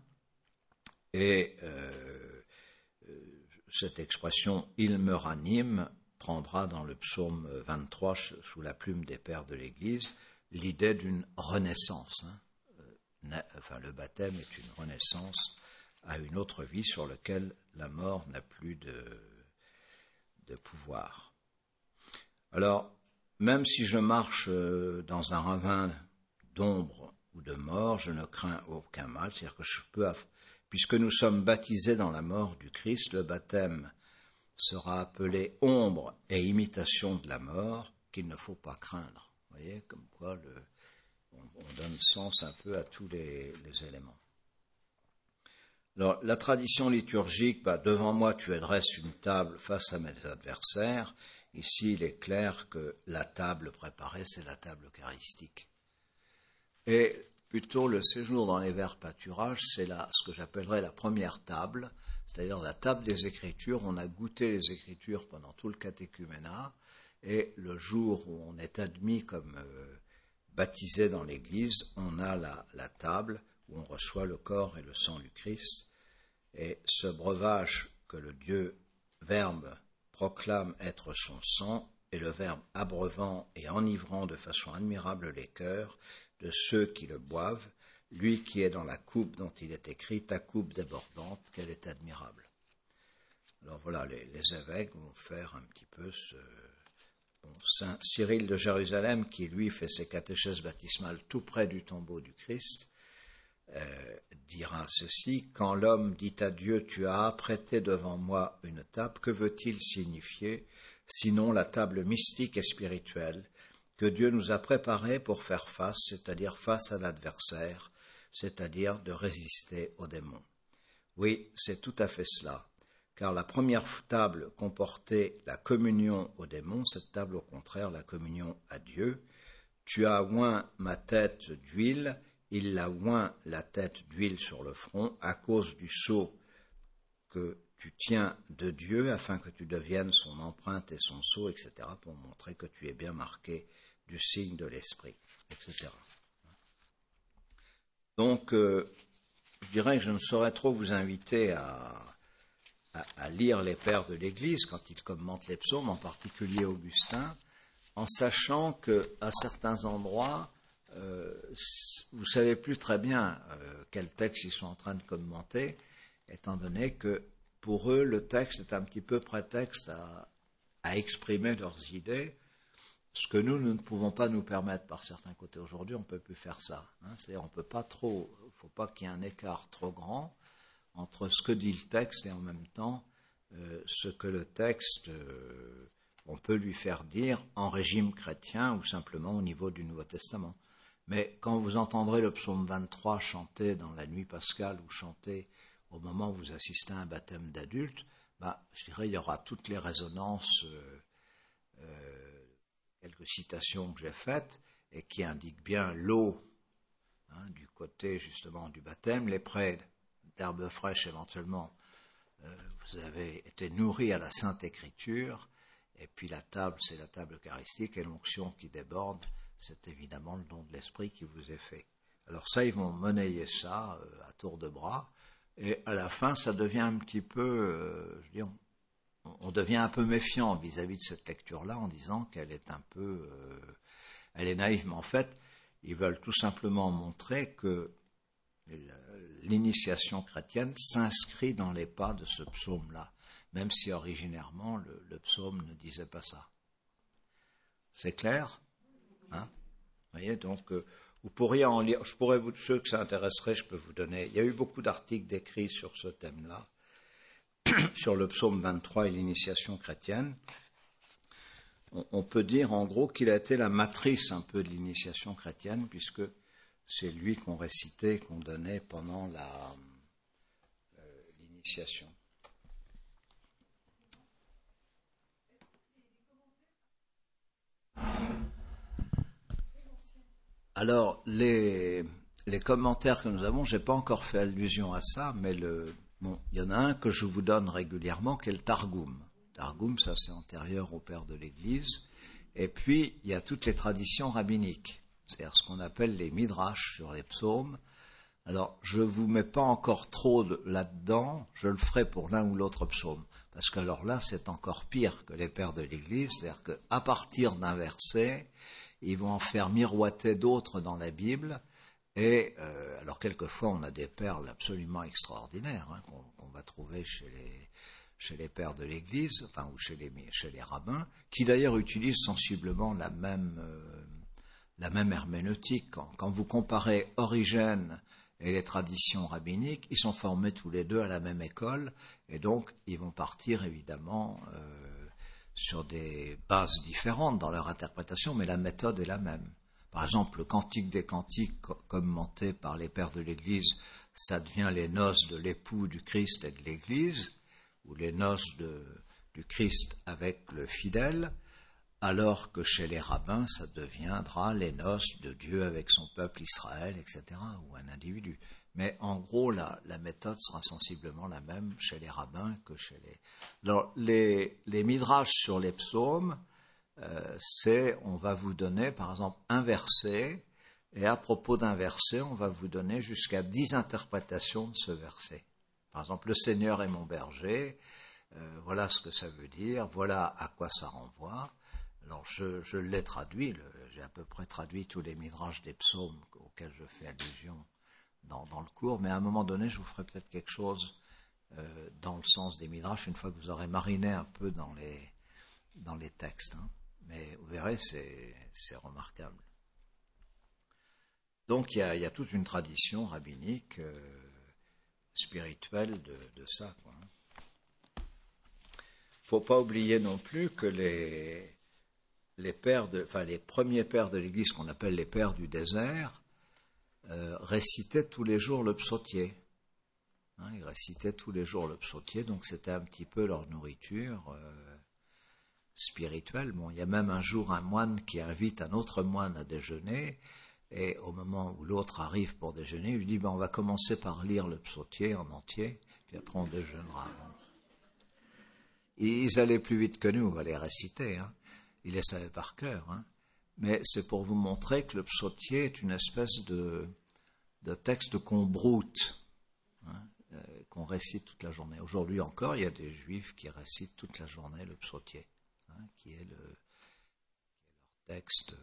Et euh, cette expression « il me ranime » prendra dans le psaume vingt-trois, sous la plume des pères de l'Église, l'idée d'une renaissance. Hein. Enfin, le baptême est une renaissance à une autre vie sur laquelle la mort n'a plus de, de pouvoir. Alors, même si je marche dans un ravin d'ombre ou de mort, je ne crains aucun mal, c'est-à-dire que je peux, puisque nous sommes baptisés dans la mort du Christ, le baptême sera appelé ombre et imitation de la mort qu'il ne faut pas craindre. Vous voyez, comme quoi le, on, on donne sens un peu à tous les, les éléments. Alors, la tradition liturgique, bah, devant moi tu dresses une table face à mes adversaires. Ici, il est clair que la table préparée, c'est la table eucharistique. Et plutôt le séjour dans les verts pâturages, c'est la, ce que j'appellerais la première table, c'est-à-dire la table des Écritures. On a goûté les Écritures pendant tout le catéchuménat, et le jour où on est admis comme euh, baptisé dans l'Église, on a la, la table où on reçoit le corps et le sang du Christ. Et ce breuvage que le Dieu Verbe proclame être son sang, est le Verbe abreuvant et enivrant de façon admirable les cœurs de ceux qui le boivent, lui qui est dans la coupe dont il est écrit, ta coupe débordante, qu'elle est admirable. Alors voilà, les, les évêques vont faire un petit peu ce... Bon, Saint Cyril de Jérusalem, qui lui fait ses catéchèses baptismales tout près du tombeau du Christ, euh, dira ceci, quand l'homme dit à Dieu, tu as apprêté devant moi une table, que veut-il signifier, sinon la table mystique et spirituelle que Dieu nous a préparée pour faire face, c'est-à-dire face à l'adversaire, c'est-à-dire de résister aux démons. Oui, c'est tout à fait cela, car la première table comportait la communion aux démons, cette table au contraire la communion à Dieu. Tu as oint ma tête d'huile, il a oint la tête d'huile sur le front à cause du sceau que tu tiens de Dieu, afin que tu deviennes son empreinte et son sceau, et cetera, pour montrer que tu es bien marqué du signe de l'esprit, et cetera. Donc, euh, je dirais que je ne saurais trop vous inviter à, à, à lire les pères de l'Église quand ils commentent les psaumes, en particulier Augustin, en sachant qu'à certains endroits, euh, vous ne savez plus très bien euh, quel texte ils sont en train de commenter, étant donné que pour eux, le texte est un petit peu prétexte à, à exprimer leurs idées, ce que nous, nous ne pouvons pas nous permettre par certains côtés. Aujourd'hui, on ne peut plus faire ça. Hein. C'est-à-dire, on peut pas trop, il ne faut pas qu'il y ait un écart trop grand entre ce que dit le texte et en même temps euh, ce que le texte, euh, on peut lui faire dire en régime chrétien ou simplement au niveau du Nouveau Testament. Mais quand vous entendrez le psaume vingt-trois chanté dans la nuit pascale ou chanté au moment où vous assistez à un baptême d'adulte, bah, je dirais il y aura toutes les résonances, euh, euh, quelques citations que j'ai faites et qui indiquent bien l'eau, hein, du côté justement du baptême, les prés d'herbes fraîches éventuellement, euh, vous avez été nourris à la Sainte Écriture, et puis la table, c'est la table eucharistique, et l'onction qui déborde, c'est évidemment le don de l'Esprit qui vous est fait. Alors ça, ils vont monnayer ça euh, à tour de bras, et à la fin, ça devient un petit peu, euh, je veux dire, on, on devient un peu méfiant vis-à-vis de cette lecture-là, en disant qu'elle est un peu, euh, elle est naïve, mais en fait, ils veulent tout simplement montrer que l'initiation chrétienne s'inscrit dans les pas de ce psaume-là, même si originairement le, le psaume ne disait pas ça. C'est clair, hein? Vous voyez, donc euh, vous pourriez en lire. Je pourrais vous, ceux que ça intéresserait, je peux vous donner. Il y a eu beaucoup d'articles décrits sur ce thème-là, sur le psaume vingt-trois et l'initiation chrétienne. on, on peut dire en gros qu'il a été la matrice un peu de l'initiation chrétienne, puisque c'est lui qu'on récitait, qu'on donnait pendant la, euh, l'initiation. Alors, les, les commentaires que nous avons, je n'ai pas encore fait allusion à ça, mais le, bon, il y en a un que je vous donne régulièrement, qui est le Targum. Targum, ça c'est antérieur au Père de l'Église. Et puis, il y a toutes les traditions rabbiniques, c'est-à-dire ce qu'on appelle les midrash sur les psaumes. Alors, je ne vous mets pas encore trop de, là-dedans, je le ferai pour l'un ou l'autre psaume. Parce que alors là, c'est encore pire que les pères de l'Église, c'est-à-dire qu'à partir d'un verset, ils vont en faire miroiter d'autres dans la Bible. Et euh, alors, quelquefois, on a des perles absolument extraordinaires hein, qu'on, qu'on va trouver chez les, chez les pères de l'Église, enfin, ou chez les, chez les rabbins, qui d'ailleurs utilisent sensiblement la même, euh, la même herméneutique. Quand, quand vous comparez Origène et les traditions rabbiniques, ils sont formés tous les deux à la même école, et donc ils vont partir évidemment euh, sur des bases différentes dans leur interprétation, mais la méthode est la même. Par exemple, le Cantique des Cantiques, commenté par les pères de l'Église, ça devient les noces de l'époux du Christ et de l'Église, ou les noces de, du Christ avec le fidèle, alors que chez les rabbins, ça deviendra les noces de Dieu avec son peuple Israël, et cetera, ou un individu. Mais en gros, la, la méthode sera sensiblement la même chez les rabbins que chez les... Alors, les, les midrash sur les psaumes, euh, c'est, on va vous donner, par exemple, un verset, et à propos d'un verset, on va vous donner jusqu'à dix interprétations de ce verset. Par exemple, le Seigneur est mon berger, euh, voilà ce que ça veut dire, voilà à quoi ça renvoie. Alors, je, je l'ai traduit, le, j'ai à peu près traduit tous les midrash des psaumes auxquels je fais allusion dans, dans le cours, mais à un moment donné, je vous ferai peut-être quelque chose euh, dans le sens des midrash, une fois que vous aurez mariné un peu dans les, dans les textes. Hein. Mais vous verrez, c'est, c'est remarquable. Donc, il y a, il y a toute une tradition rabbinique, euh, spirituelle de, de ça. Il ne faut pas oublier non plus que les... Les pères de, enfin les premiers pères de l'Église, qu'on appelle les pères du désert, euh, récitaient tous les jours le psautier. Hein, ils récitaient tous les jours le psautier, donc c'était un petit peu leur nourriture euh, spirituelle. Bon, il y a même un jour un moine qui invite un autre moine à déjeuner, et au moment où l'autre arrive pour déjeuner, il lui dit ben, on va commencer par lire le psautier en entier, puis après on déjeunera. Ils allaient plus vite que nous à les réciter, hein. Il les savait par cœur, hein. Mais c'est pour vous montrer que le psautier est une espèce de, de texte qu'on broute, hein, euh, qu'on récite toute la journée. Aujourd'hui encore, il y a des juifs qui récitent toute la journée le psautier, hein, qui est, le, qui est leur texte.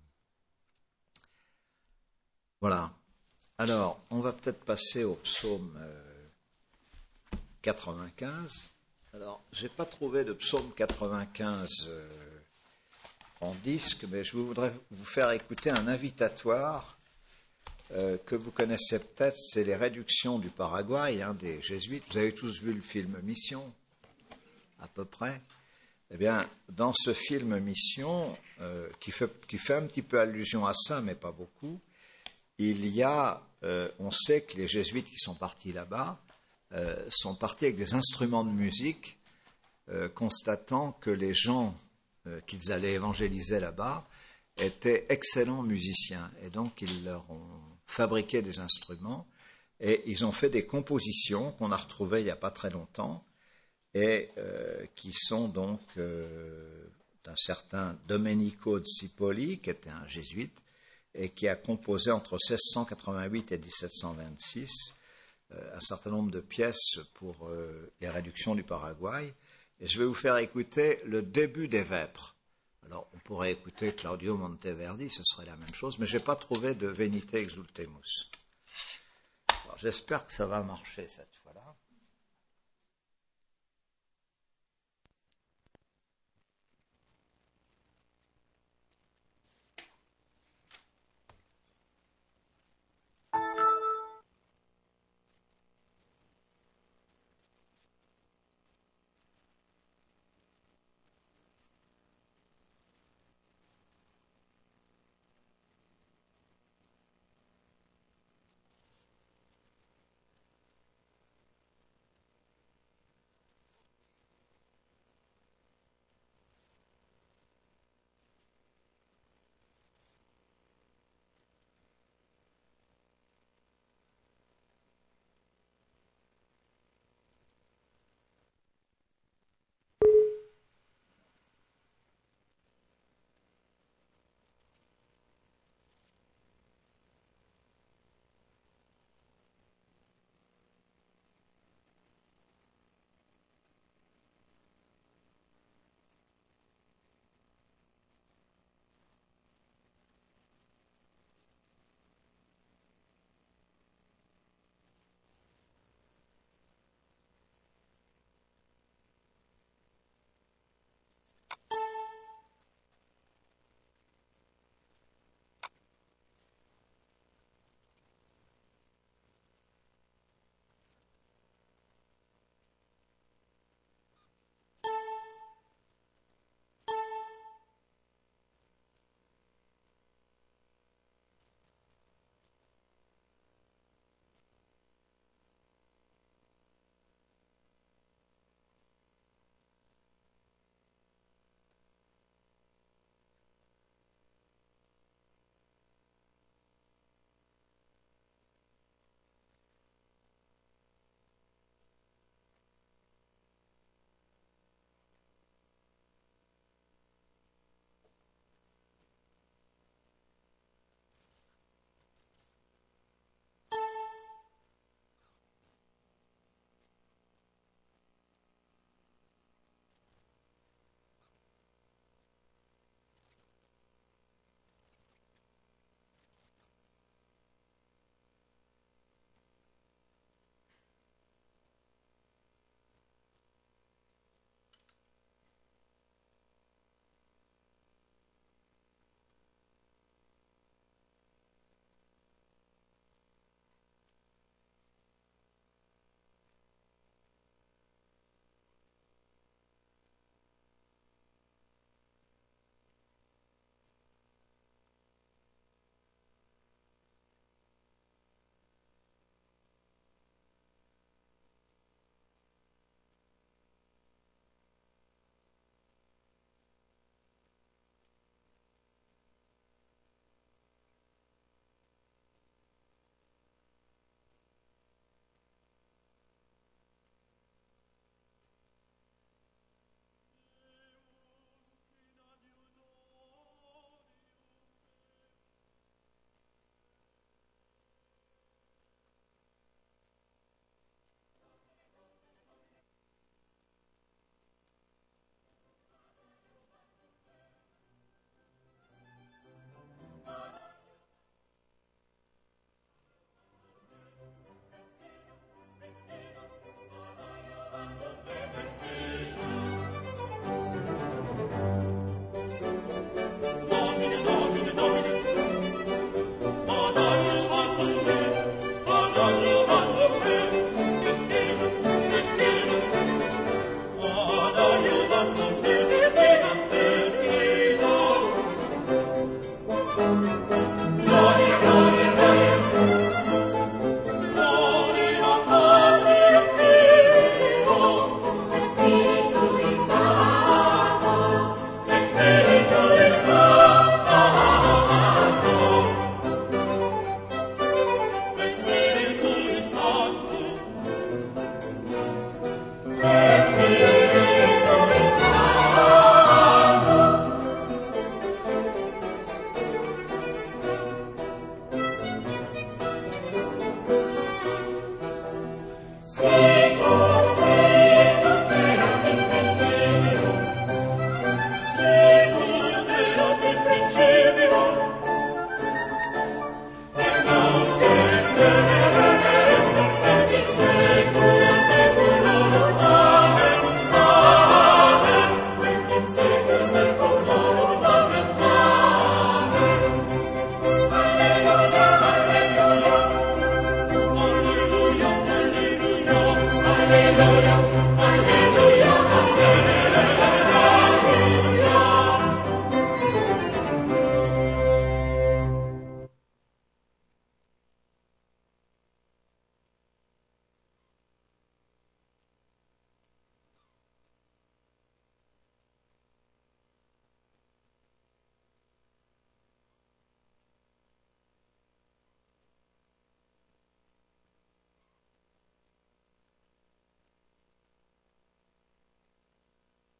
Voilà. Alors, on va peut-être passer au psaume euh, quatre-vingt-quinze. Alors, je n'ai pas trouvé de psaume quatre-vingt-quinze euh, en disque, mais je voudrais vous faire écouter un invitatoire euh, que vous connaissez peut-être, c'est les Réductions du Paraguay, hein, des Jésuites. Vous avez tous vu le film Mission, à peu près. Eh bien, dans ce film Mission, euh, qui fait, qui fait un petit peu allusion à ça, mais pas beaucoup, il y a, euh, on sait que les Jésuites qui sont partis là-bas euh, sont partis avec des instruments de musique, euh, constatant que les gens qu'ils allaient évangéliser là-bas, étaient excellents musiciens. Et donc, ils leur ont fabriqué des instruments et ils ont fait des compositions qu'on a retrouvées il n'y a pas très longtemps et euh, qui sont donc euh, d'un certain Domenico Zipoli, qui était un jésuite et qui a composé entre seize cent quatre-vingt-huit et dix-sept cent vingt-six euh, un certain nombre de pièces pour euh, les Réductions du Paraguay. Et je vais vous faire écouter le début des Vêpres. Alors, on pourrait écouter Claudio Monteverdi, ce serait la même chose, mais je n'ai pas trouvé de Venite Exultemus. Alors, j'espère que ça va marcher cette fois-là.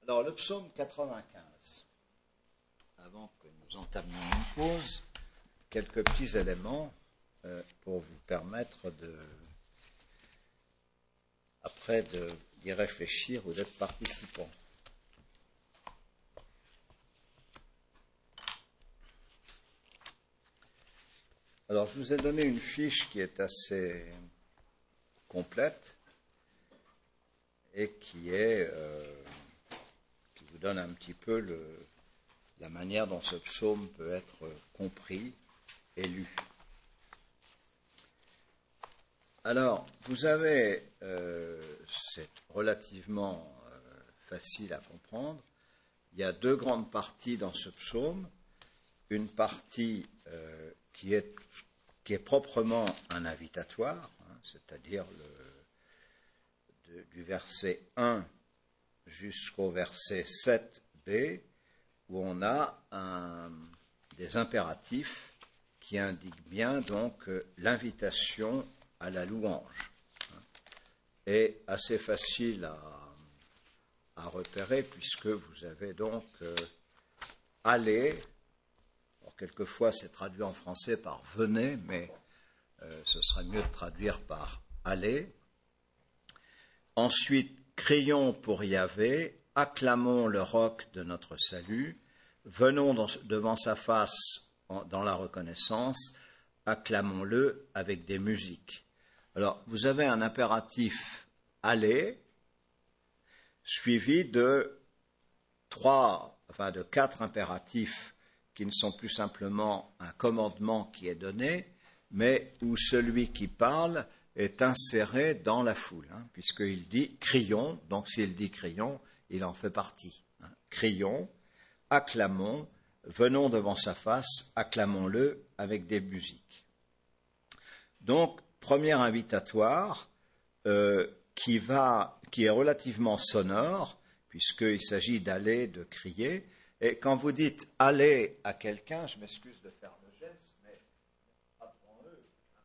Alors, le psaume quatre-vingt-quinze. Avant que nous entamions une pause, quelques petits éléments euh, pour vous permettre de, après de, d'y réfléchir ou d'être participant. Alors, je vous ai donné une fiche qui est assez complète et qui est euh, qui vous donne un petit peu le, la manière dont ce psaume peut être compris et lu. Alors, vous avez, euh, c'est relativement euh, facile à comprendre, il y a deux grandes parties dans ce psaume, une partie euh, qui est, qui est proprement un invitatoire, hein, c'est-à-dire le, de, du verset un jusqu'au verset sept b, où on a un, des impératifs qui indiquent bien donc euh, l'invitation à la louange. Hein, est assez facile à, à repérer puisque vous avez donc euh, aller. Alors quelquefois c'est traduit en français par venez, mais euh, ce serait mieux de traduire par aller. Ensuite, crions pour Yahvé, acclamons le roc de notre salut, venons dans, devant sa face en, dans la reconnaissance, acclamons-le avec des musiques. Alors, vous avez un impératif aller, suivi de trois, enfin de quatre impératifs qui ne sont plus simplement un commandement qui est donné, mais où celui qui parle est inséré dans la foule, hein, puisqu'il dit « crions », donc s'il dit « crions », il en fait partie. Hein. Crions, acclamons, venons devant sa face, acclamons-le avec des musiques. Donc, premier invitatoire euh, qui, va, qui est relativement sonore, puisqu'il s'agit d'aller, de crier. Et quand vous dites « aller » à quelqu'un, je m'excuse de faire le geste, mais apprends-le.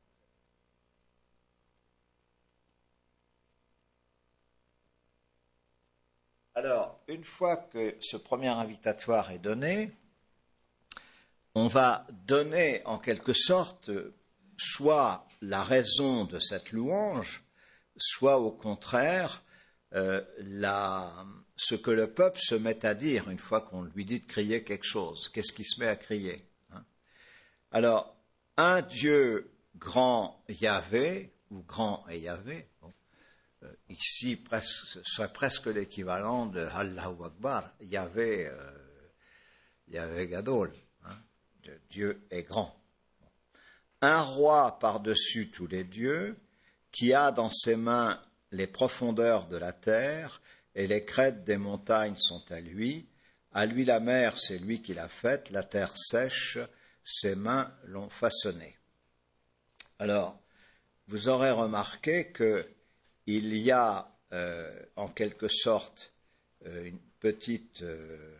Alors, une fois que ce premier invitatoire est donné, on va donner en quelque sorte soit la raison de cette louange, soit au contraire euh, la, ce que le peuple se met à dire une fois qu'on lui dit de crier quelque chose. Qu'est-ce qu'il se met à crier, hein? Alors, un Dieu grand Yahvé, ou grand et Yahvé, bon, euh, ici presque, ce serait presque l'équivalent de Allahu Akbar, Yahvé, euh, Yahvé Gadol, hein, Dieu est grand. Un roi par-dessus tous les dieux, qui a dans ses mains les profondeurs de la terre, et les crêtes des montagnes sont à lui. À lui la mer, c'est lui qui l'a faite, la terre sèche, ses mains l'ont façonnée. Alors, vous aurez remarqué qu'il y a euh, en quelque sorte euh, une petite euh,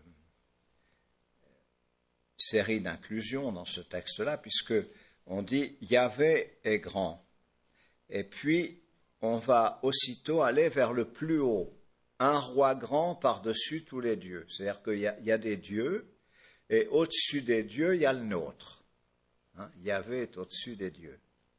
série d'inclusions dans ce texte-là, puisque on dit « Yahvé est grand ». Et puis, on va aussitôt aller vers le plus haut. Un roi grand par-dessus tous les dieux. C'est-à-dire qu'il y a, il y a des dieux, et au-dessus des dieux, il y a le nôtre. Hein, Yahvé est au-dessus des dieux.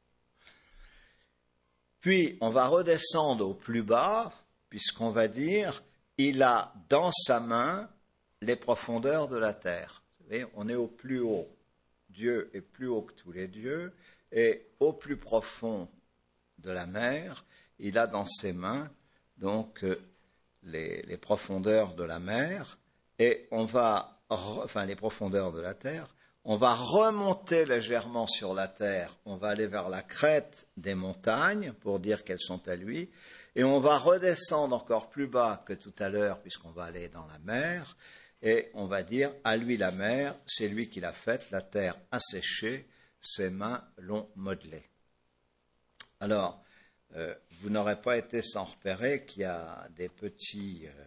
Puis, on va redescendre au plus bas, puisqu'on va dire « Il a dans sa main les profondeurs de la terre ». Vous voyez, on est au plus haut. Dieu est plus haut que tous les dieux, et au plus profond de la mer, il a dans ses mains donc les, les profondeurs de la mer, et on va, enfin les profondeurs de la terre, on va remonter légèrement sur la terre, on va aller vers la crête des montagnes pour dire qu'elles sont à lui, et on va redescendre encore plus bas que tout à l'heure puisqu'on va aller dans la mer, et on va dire à lui la mer, c'est lui qui l'a faite, la terre a séché, ses mains l'ont modelée. Alors, euh, vous n'aurez pas été sans repérer qu'il y a des petits euh,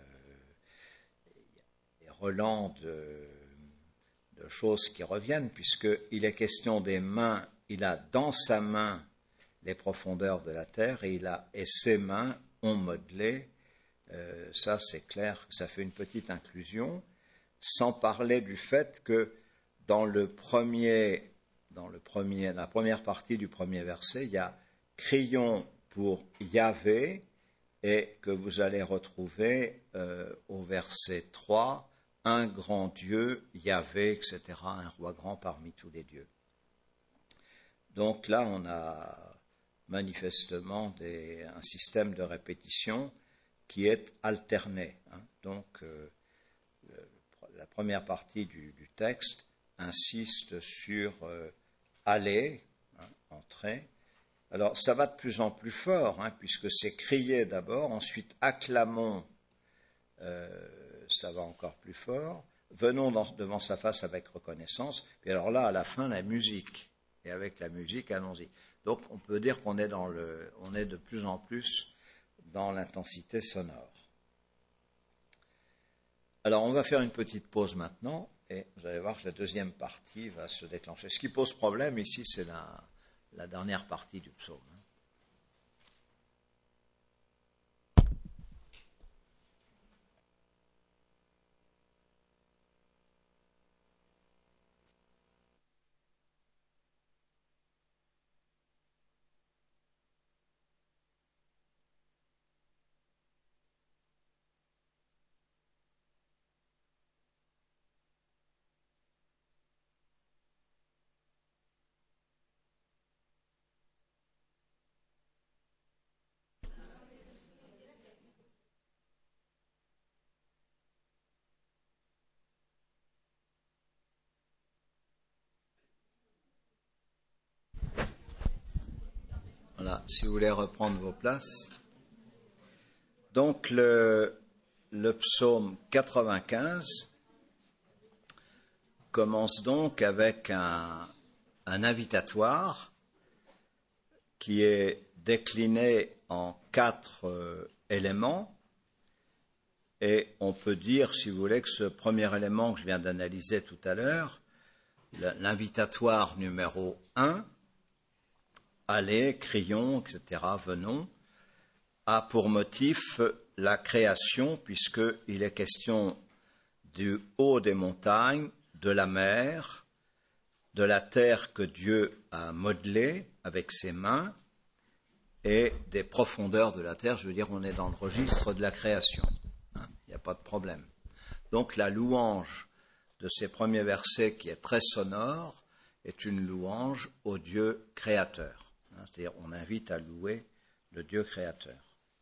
des relents de, de choses qui reviennent, puisqu'il est question des mains, il a dans sa main les profondeurs de la terre, et, il a, et ses mains ont modelé Euh, ça, c'est clair que ça fait une petite inclusion, sans parler du fait que dans le premier, dans le premier, la première partie du premier verset, il y a « crions pour Yahvé » et que vous allez retrouver euh, au verset trois, « un grand Dieu, Yahvé, et cetera, un roi grand parmi tous les dieux ». Donc là, on a manifestement des, un système de répétition qui est alterné. Hein. Donc, euh, la première partie du, du texte insiste sur euh, aller, hein, entrer. Alors, ça va de plus en plus fort, hein, puisque c'est crier d'abord, ensuite acclamons, euh, ça va encore plus fort. Venons dans, devant sa face avec reconnaissance. Et alors là, à la fin, la musique. Et avec la musique, allons-y. Donc, on peut dire qu'on est dans le, on est de plus en plus dans l'intensité sonore. Alors, on va faire une petite pause maintenant, et vous allez voir que la deuxième partie va se déclencher. Ce qui pose problème ici, c'est la, la dernière partie du psaume. Voilà, si vous voulez reprendre vos places. Donc, le, le psaume quatre-vingt-quinze commence donc avec un, un invitatoire qui est décliné en quatre euh, éléments. Et on peut dire, si vous voulez, que ce premier élément que je viens d'analyser tout à l'heure, l'invitatoire numéro un, allez, crions, et cetera, venons, a pour motif la création, puisqu'il est question du haut des montagnes, de la mer, de la terre que Dieu a modelée avec ses mains, et des profondeurs de la terre. Je veux dire, on est dans le registre de la création. Hein, il n'y a pas de problème. Donc la louange de ces premiers versets, qui est très sonore, est une louange au Dieu créateur. C'est-à-dire, on invite à louer le Dieu créateur.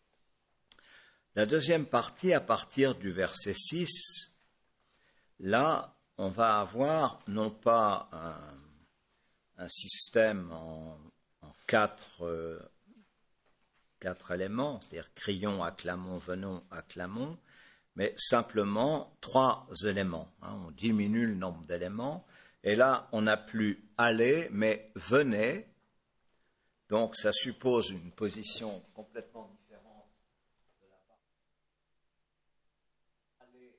La deuxième partie, à partir du verset six, là, on va avoir non pas un, un système en, en quatre, euh, quatre éléments, c'est-à-dire crions, acclamons, venons, acclamons, mais simplement trois éléments. Hein, on diminue le nombre d'éléments, et là, on n'a plus aller, mais venez. Donc, ça suppose une position complètement différente de la part. Allez.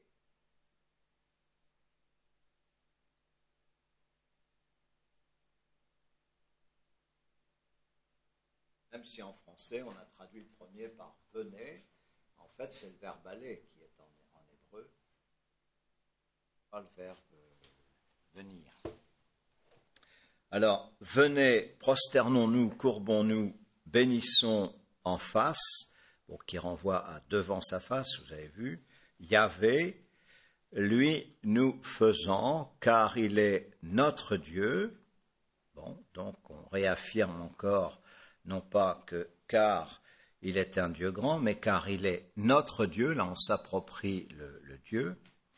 Même si en français, on a traduit le premier par venez, en fait, c'est le verbe aller qui est en, en hébreu, pas le verbe venir. Alors, venez, prosternons-nous, courbons-nous, bénissons en face, bon, qui renvoie à devant sa face, vous avez vu, Yahvé, lui nous faisant, car il est notre Dieu. Bon, donc on réaffirme encore, non pas que car il est un Dieu grand, mais car il est notre Dieu, là on s'approprie le, le Dieu.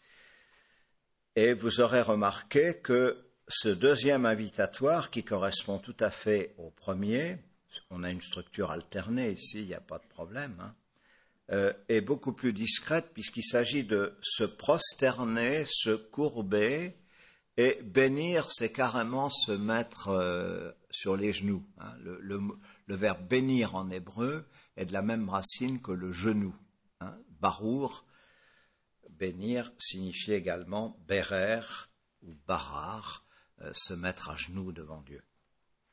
Et vous aurez remarqué que ce deuxième invitatoire, qui correspond tout à fait au premier, on a une structure alternée ici, il n'y a pas de problème, hein, euh, est beaucoup plus discrète puisqu'il s'agit de se prosterner, se courber, et bénir, c'est carrément se mettre euh, sur les genoux. Hein. Le, le, le verbe bénir en hébreu est de la même racine que le genou. Hein. Barour, bénir, signifie également bérer ou barar, se mettre à genoux devant Dieu.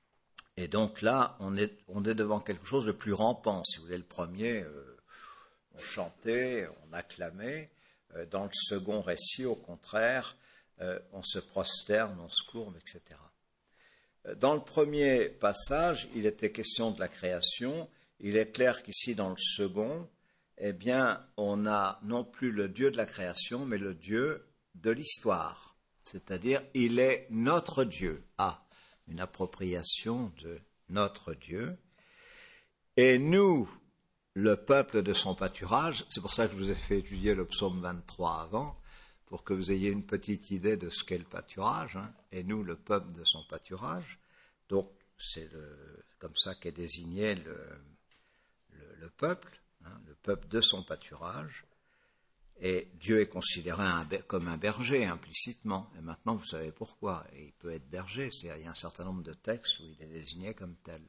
Et donc là, on est, on est devant quelque chose de plus rampant. Si vous voulez, le premier, euh, chantait, on acclamait. Dans le second récit, au contraire, on se prosterne, on se courbe, et cetera. Dans le premier passage, il était question de la création. Il est clair qu'ici, dans le second, eh bien, on a non plus le Dieu de la création, mais le Dieu de l'histoire. C'est-à-dire, il est notre Dieu. Ah, une appropriation de notre Dieu. Et nous, le peuple de son pâturage, c'est pour ça que je vous ai fait étudier le psaume vingt-trois avant, pour que vous ayez une petite idée de ce qu'est le pâturage, hein, et nous, le peuple de son pâturage. Donc, c'est le, comme ça qu'est désigné le, le, le peuple, hein, le peuple de son pâturage. Et Dieu est considéré un, comme un berger, implicitement. Et maintenant, vous savez pourquoi. Et il peut être berger, c'est-à-dire il y a un certain nombre de textes où il est désigné comme tel.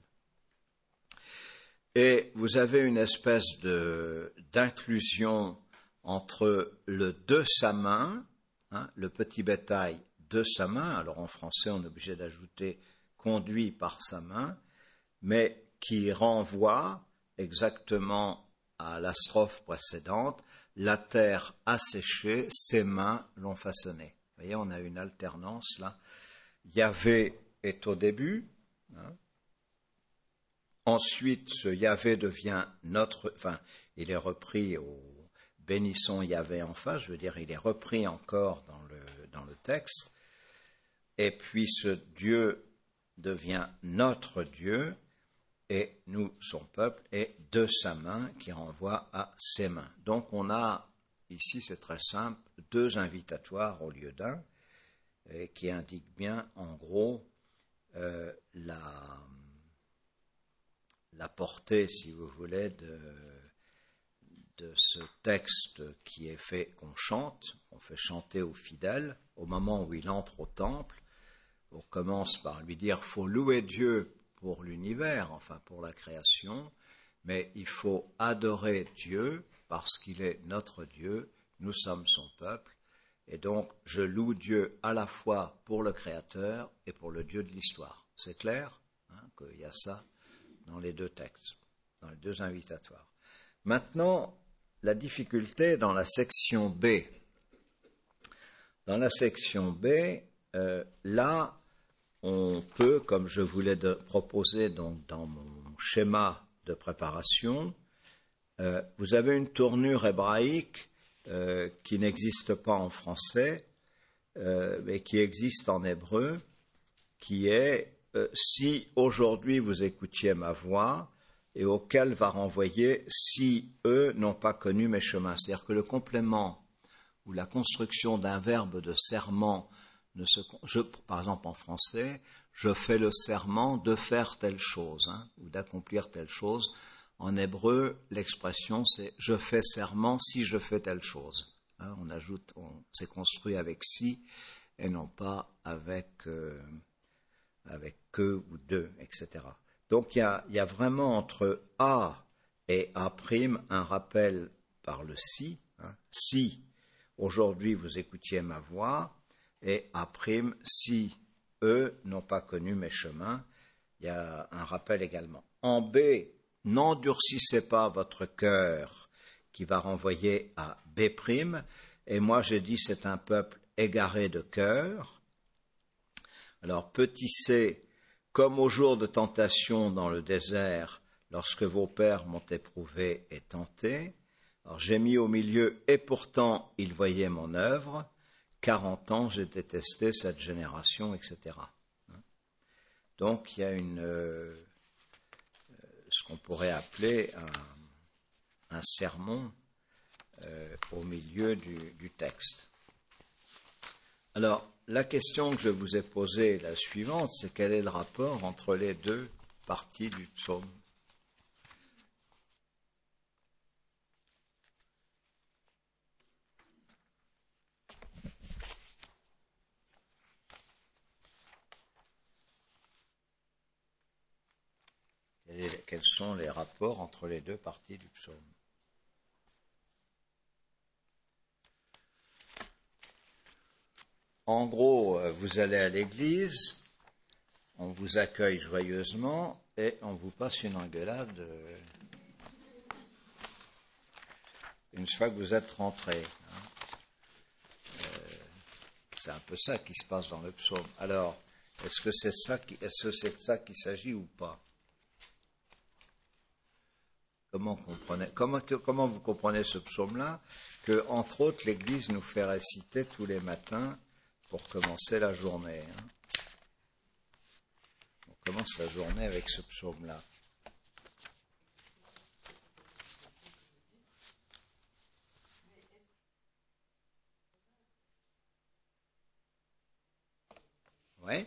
Et vous avez une espèce de, d'inclusion entre le de sa main, hein, le petit bétail de sa main, alors en français on est obligé d'ajouter conduit par sa main, mais qui renvoie exactement à la strophe précédente, la terre a séché, ses mains l'ont façonné. Vous voyez, on a une alternance là. Yahvé est au début, hein. Ensuite, ce Yahvé devient notre, enfin, il est repris au bénissons Yahvé en face, je veux dire, il est repris encore dans le, dans le texte. Et puis ce Dieu devient notre Dieu, et nous, son peuple, et de sa main qui renvoie à ses mains. Donc on a, ici c'est très simple, deux invitatoires au lieu d'un, et qui indiquent bien, en gros, euh, la... la portée, si vous voulez, de, de ce texte qui est fait, qu'on chante, qu'on fait chanter aux fidèles, au moment où il entre au temple. On commence par lui dire, il faut louer Dieu pour l'univers, enfin pour la création, mais il faut adorer Dieu parce qu'il est notre Dieu, nous sommes son peuple, et donc je loue Dieu à la fois pour le Créateur et pour le Dieu de l'histoire. C'est clair, hein, qu'il y a ça dans les deux textes, dans les deux invitatoires. Maintenant, la difficulté dans la section B. Dans la section B, euh, là, on peut, comme je voulais de proposer donc dans mon schéma de préparation, euh, vous avez une tournure hébraïque euh, qui n'existe pas en français, euh, mais qui existe en hébreu, qui est Euh, si aujourd'hui vous écoutiez ma voix, et auquel va renvoyer si eux n'ont pas connu mes chemins. C'est-à-dire que le complément ou la construction d'un verbe de serment, ne se, je, par exemple en français, je fais le serment de faire telle chose, hein, ou d'accomplir telle chose. En hébreu, l'expression c'est je fais serment si je fais telle chose. Hein, on ajoute, on, c'est construit avec si et non pas avec euh, avec que ou de, et cetera. Donc il y a, il y a vraiment entre A et A' un rappel par le si. Hein. Si aujourd'hui vous écoutiez ma voix, et A' si eux n'ont pas connu mes chemins, il y a un rappel également. En B, n'endurcissez pas votre cœur, qui va renvoyer à B', et moi j'ai dit c'est un peuple égaré de cœur. Alors, petit c, comme au jour de tentation dans le désert, lorsque vos pères m'ont éprouvé et tenté. Alors, j'ai mis au milieu, et pourtant, ils voyaient mon œuvre. Quarante ans, j'ai détesté cette génération, et cetera. Donc, il y a une, euh, ce qu'on pourrait appeler un, un sermon euh, au milieu du, du texte. Alors, la question que je vous ai posée est la suivante, c'est quel est le rapport entre les deux parties du psaume ? Quels sont les rapports entre les deux parties du psaume ? En gros, vous allez à l'église, on vous accueille joyeusement et on vous passe une engueulade. une fois que vous êtes rentré. Hein. Euh, c'est un peu ça qui se passe dans le psaume. Alors, est-ce que c'est ça qui, est-ce que c'est de ça qu'il s'agit ou pas? Comment, comprenez, comment, comment vous comprenez ce psaume-là, que, entre autres, l'Église nous fait réciter tous les matins pour commencer la journée, hein? On commence la journée avec ce psaume-là. Oui?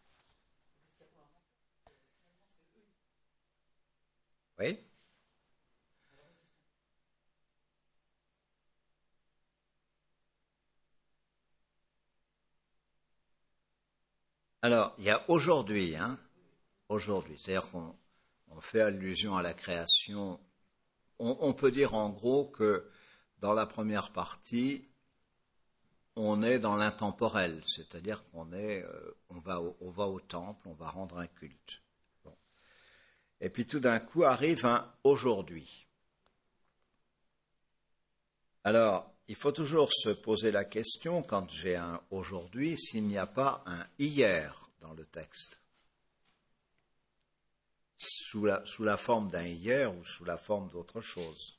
Oui? Alors, il y a aujourd'hui, hein, aujourd'hui, c'est-à-dire qu'on on fait allusion à la création. On, on peut dire en gros que dans la première partie, on est dans l'intemporel, c'est-à-dire qu'on est, euh, on va au, on va au temple, on va rendre un culte. Bon. Et puis tout d'un coup arrive un aujourd'hui. Alors, il faut toujours se poser la question, quand j'ai un aujourd'hui, s'il n'y a pas un hier dans le texte. Sous la, sous la forme d'un hier ou sous la forme d'autre chose.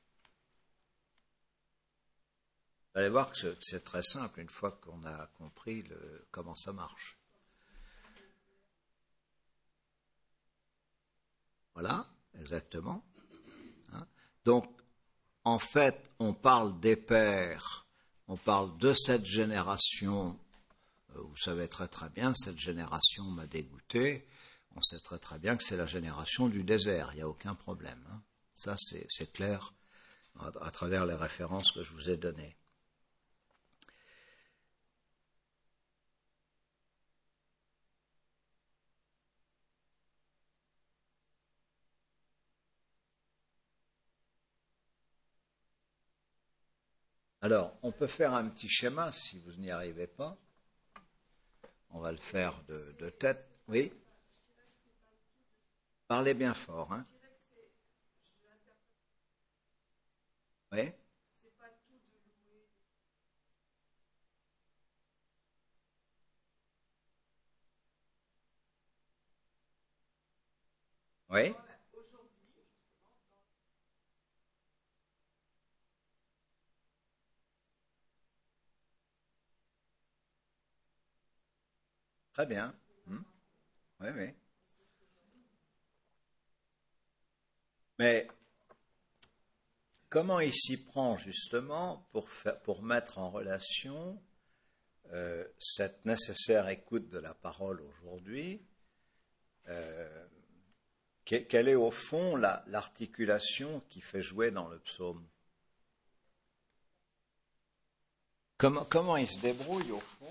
Vous allez voir que c'est, c'est très simple une fois qu'on a compris le, comment ça marche. Voilà, exactement. Hein? Donc, en fait, on parle des pères, on parle de cette génération. Vous savez très très bien, cette génération m'a dégoûté. On sait très très bien que c'est la génération du désert, il n'y a aucun problème. Hein. Ça, c'est, c'est clair à, à travers les références que je vous ai données. Alors, on peut faire un petit schéma si vous n'y arrivez pas. On va le faire de, de tête. Oui? Parlez bien fort, hein? Oui? Oui? Très bien. Hmm? Oui, oui. Mais comment il s'y prend justement pour, faire, pour mettre en relation euh, cette nécessaire écoute de la parole aujourd'hui? euh, Quelle est au fond la, l'articulation qui fait jouer dans le psaume? Comment, comment il se débrouille au fond?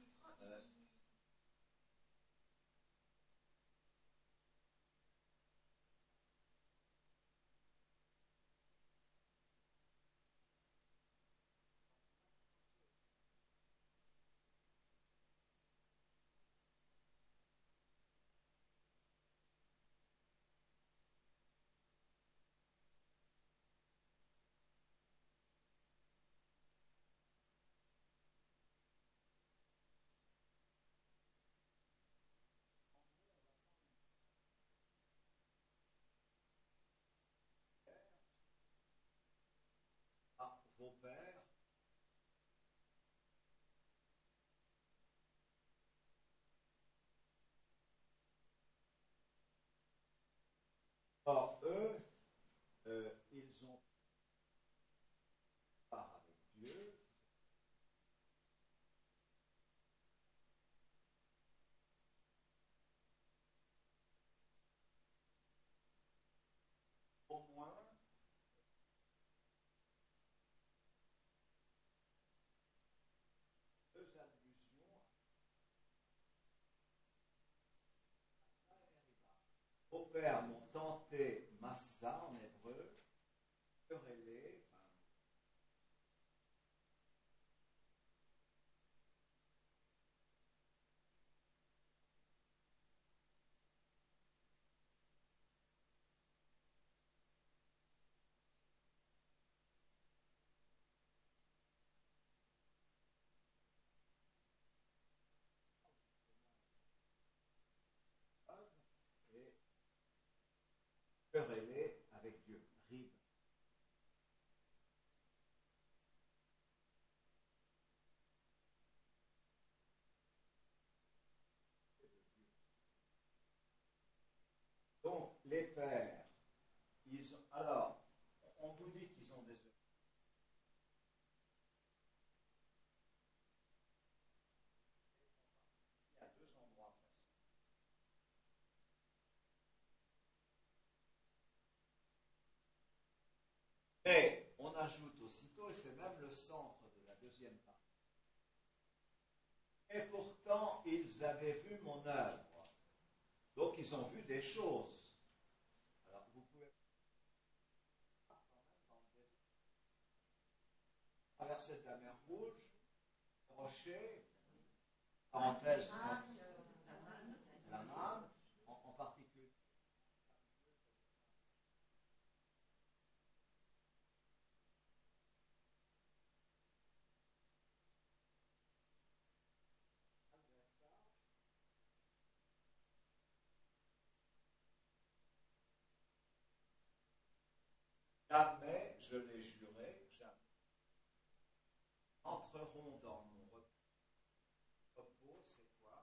Ah, vos pères. Or, eux, euh, ils ont part avec Dieu. Au moins, deux allusions. Vos pères m'ont tenté massa en hébreu, querellé, enfin, avec Dieu. Rib. Donc, les pères, ils ont, alors, on vous dit qu'ils ont des œuvres. Il y a deux endroits précis. Mais on ajoute aussitôt, et c'est même le centre de la deuxième partie. Et pourtant, ils avaient vu mon œuvre. Donc, ils ont vu des choses. Alors, vous pouvez traverser de la mer Rouge, rocher, parenthèse, la manne, en, en particulier. Jamais, je l'ai juré, jamais, entreront dans mon repos, c'est quoi?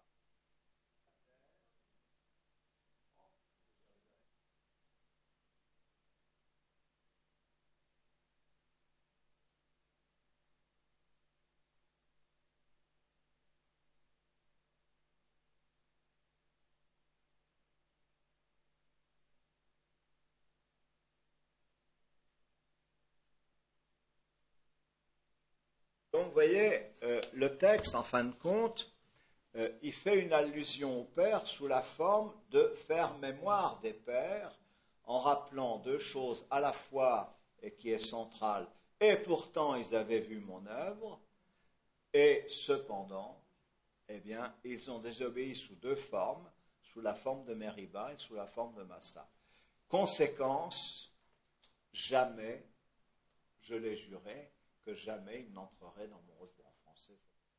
Donc, vous voyez, euh, le texte, en fin de compte, euh, il fait une allusion au Père sous la forme de faire mémoire des pères, en rappelant deux choses à la fois, et qui est centrale, et pourtant ils avaient vu mon œuvre, et cependant, eh bien, ils ont désobéi sous deux formes, sous la forme de Meriba et sous la forme de Massa. Conséquence, jamais, je l'ai juré, que jamais ils n'entreraient dans mon repos en français.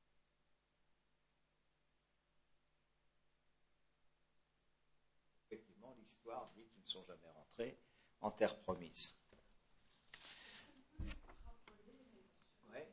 Effectivement, l'histoire dit qu'ils ne sont jamais rentrés en terre promise. Ouais.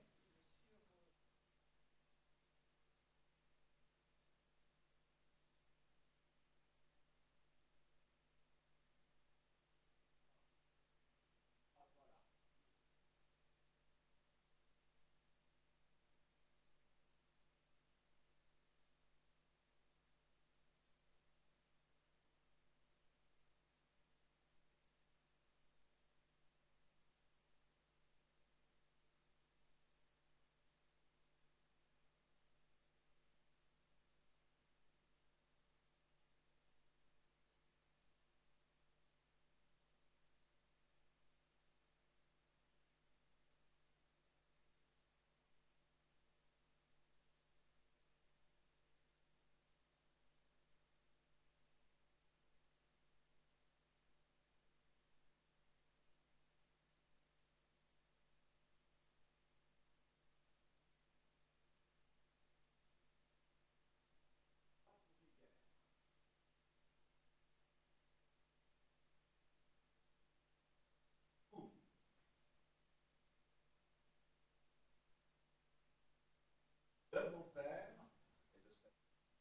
De mon Père et de sa...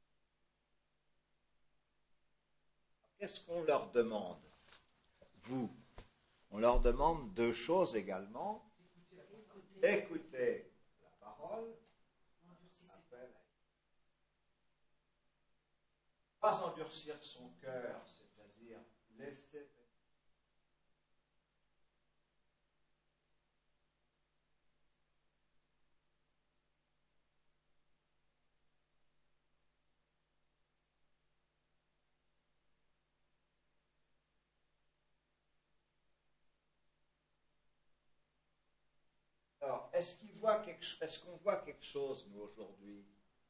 Qu'est-ce qu'on leur demande? Vous, on leur demande deux choses également. Écoutez la parole, appel à... pas endurcir son cœur, c'est-à-dire laisser... Alors, est-ce qu'ils voient quelque... est-ce qu'on voit quelque chose, nous, aujourd'hui?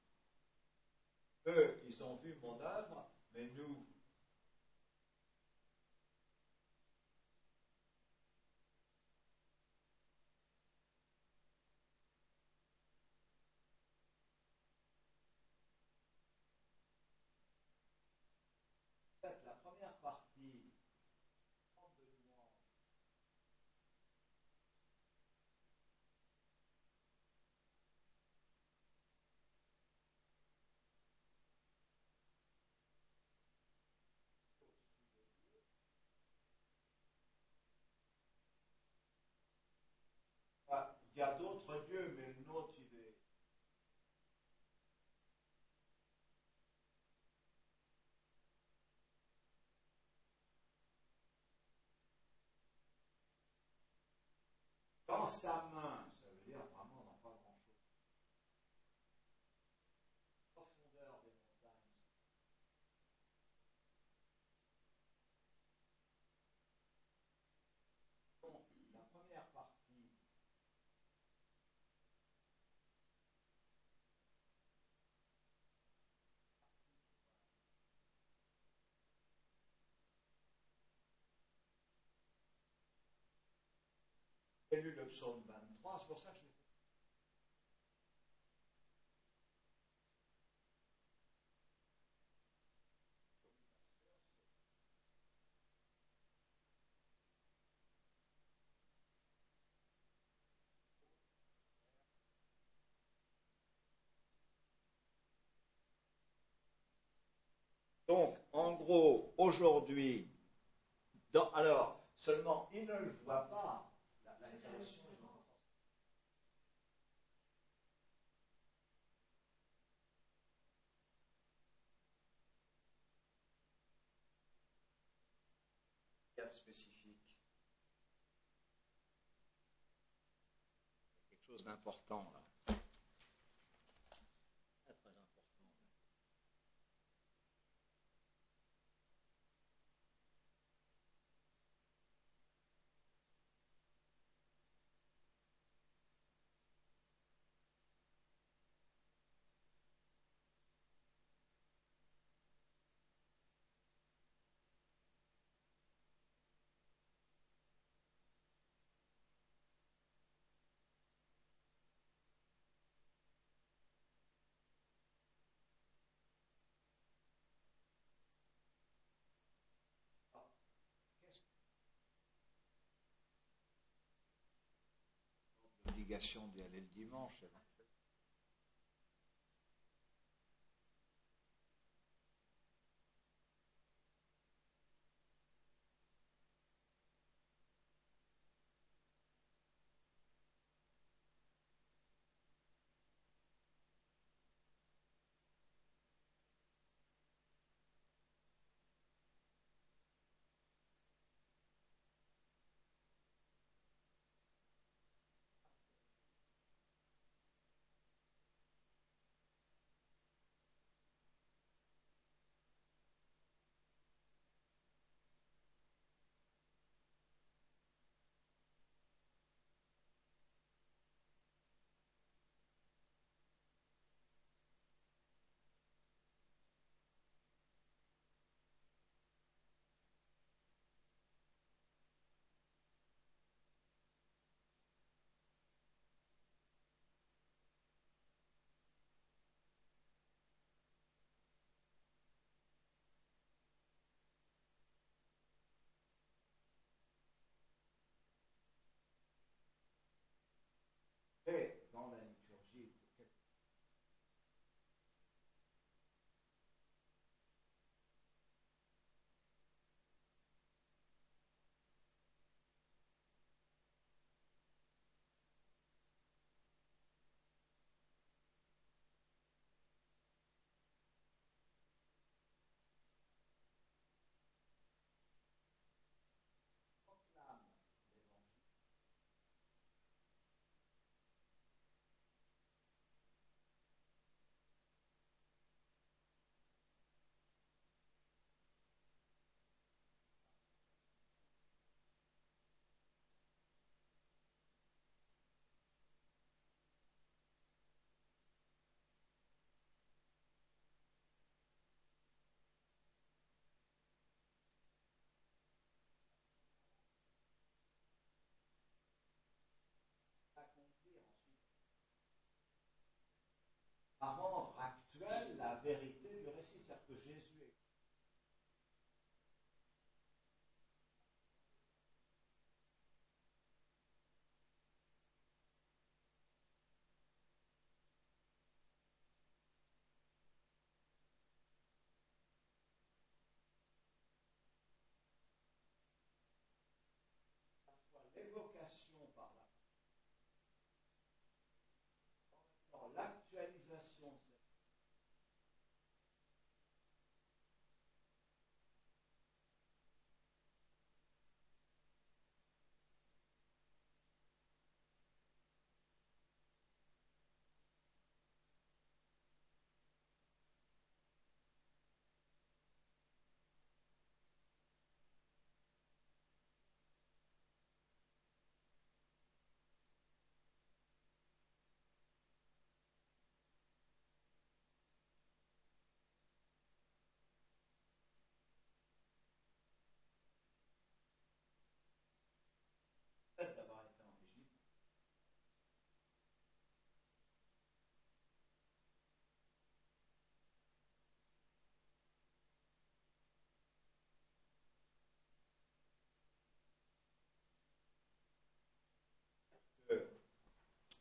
Eux, ils ont vu mon œuvre, mais nous, en fait, la première partie de louange y a d'autres dieux, mais le nôtre, il est... Dans sa main, ça veut dire vraiment dans pas grand-chose. Profondeur des montagnes. Donc, la première partie, j'ai lu le psaume vingt-trois, c'est pour ça que je l'ai fait. Donc, en gros, aujourd'hui, dans, alors, seulement, il ne le voit pas. La, la direction est dans- cas spécifique. Quelque chose d'important, là. Très, très important. Ah, qu'est-ce que l'obligation d'y aller le dimanche?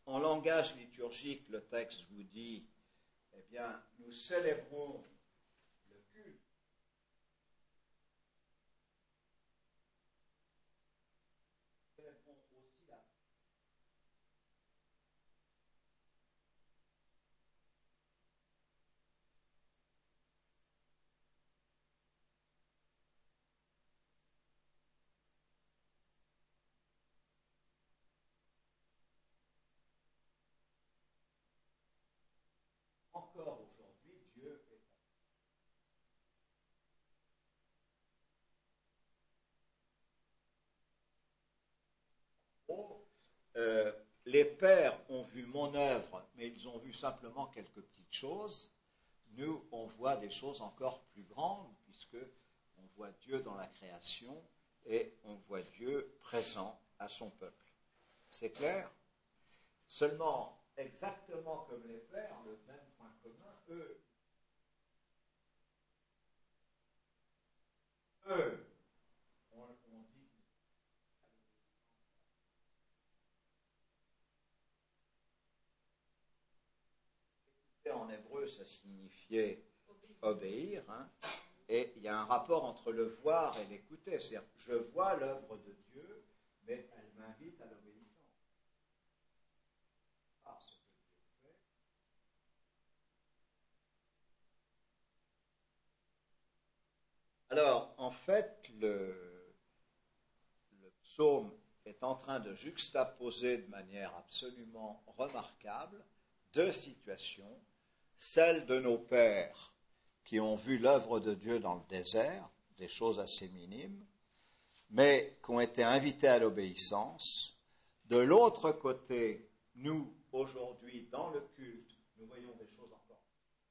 en langage liturgique, le texte vous dit, eh bien, nous célébrons le culte. Nous célébrons aussi la encore aujourd'hui, Dieu est haut. Euh, les pères ont vu mon œuvre, mais ils ont vu simplement quelques petites choses. Nous, on voit des choses encore plus grandes, puisque on voit Dieu dans la création et on voit Dieu présent à son peuple. C'est clair? Seulement, exactement comme les pères, le même point commun, eux, eux, on, on dit en hébreu, ça signifiait obéir, hein, et il y a un rapport entre le voir et l'écouter. C'est-à-dire, je vois l'œuvre de Dieu, mais elle m'invite à l'obéissance. Par ce que Dieu fait. Alors, en fait, le, le psaume est en train de juxtaposer de manière absolument remarquable deux situations, celle de nos pères qui ont vu l'œuvre de Dieu dans le désert, des choses assez minimes, mais qui ont été invités à l'obéissance. De l'autre côté, nous, aujourd'hui, dans le culte, nous voyons des choses encore.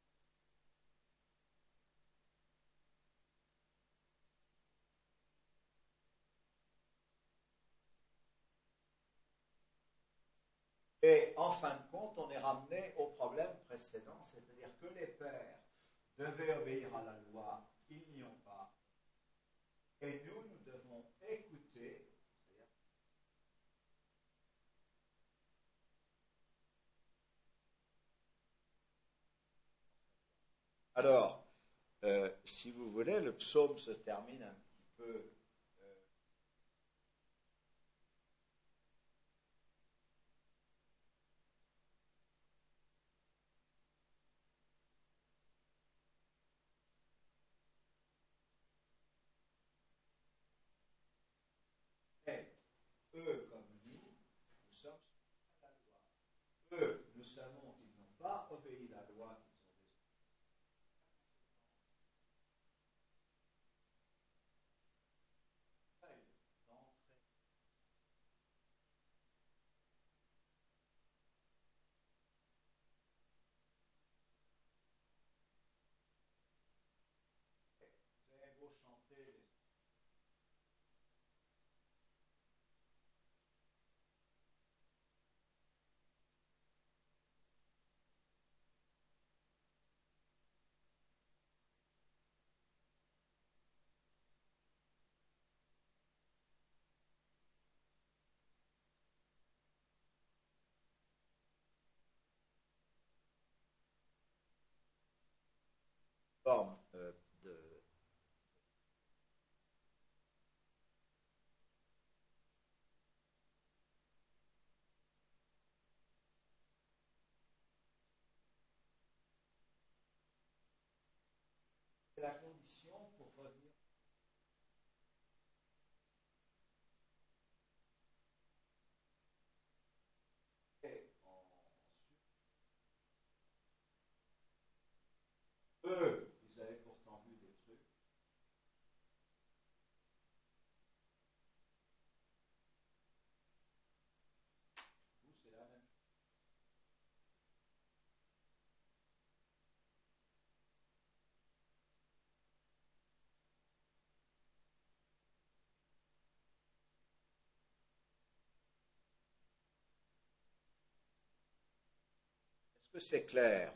Et en fin de compte, on est ramené au problème précédent, c'est-à-dire que les pères devaient obéir à la loi, ils n'y ont pas. Et nous, nous devons écouter. Alors, euh, si vous voulez, le psaume se termine un petit peu. Mais eux, comme nous, nous sommes soumis à la loi. Eux, nous savons qu'ils n'ont pas obéi à la loi, qu'ils ont des d'entrer. Vous avez beau chanter les formes euh, de. C'est la condition pour revenir. Et en, eux, ils avaient pourtant vu des trucs. Vous, c'est la même chose. Est-ce que c'est clair?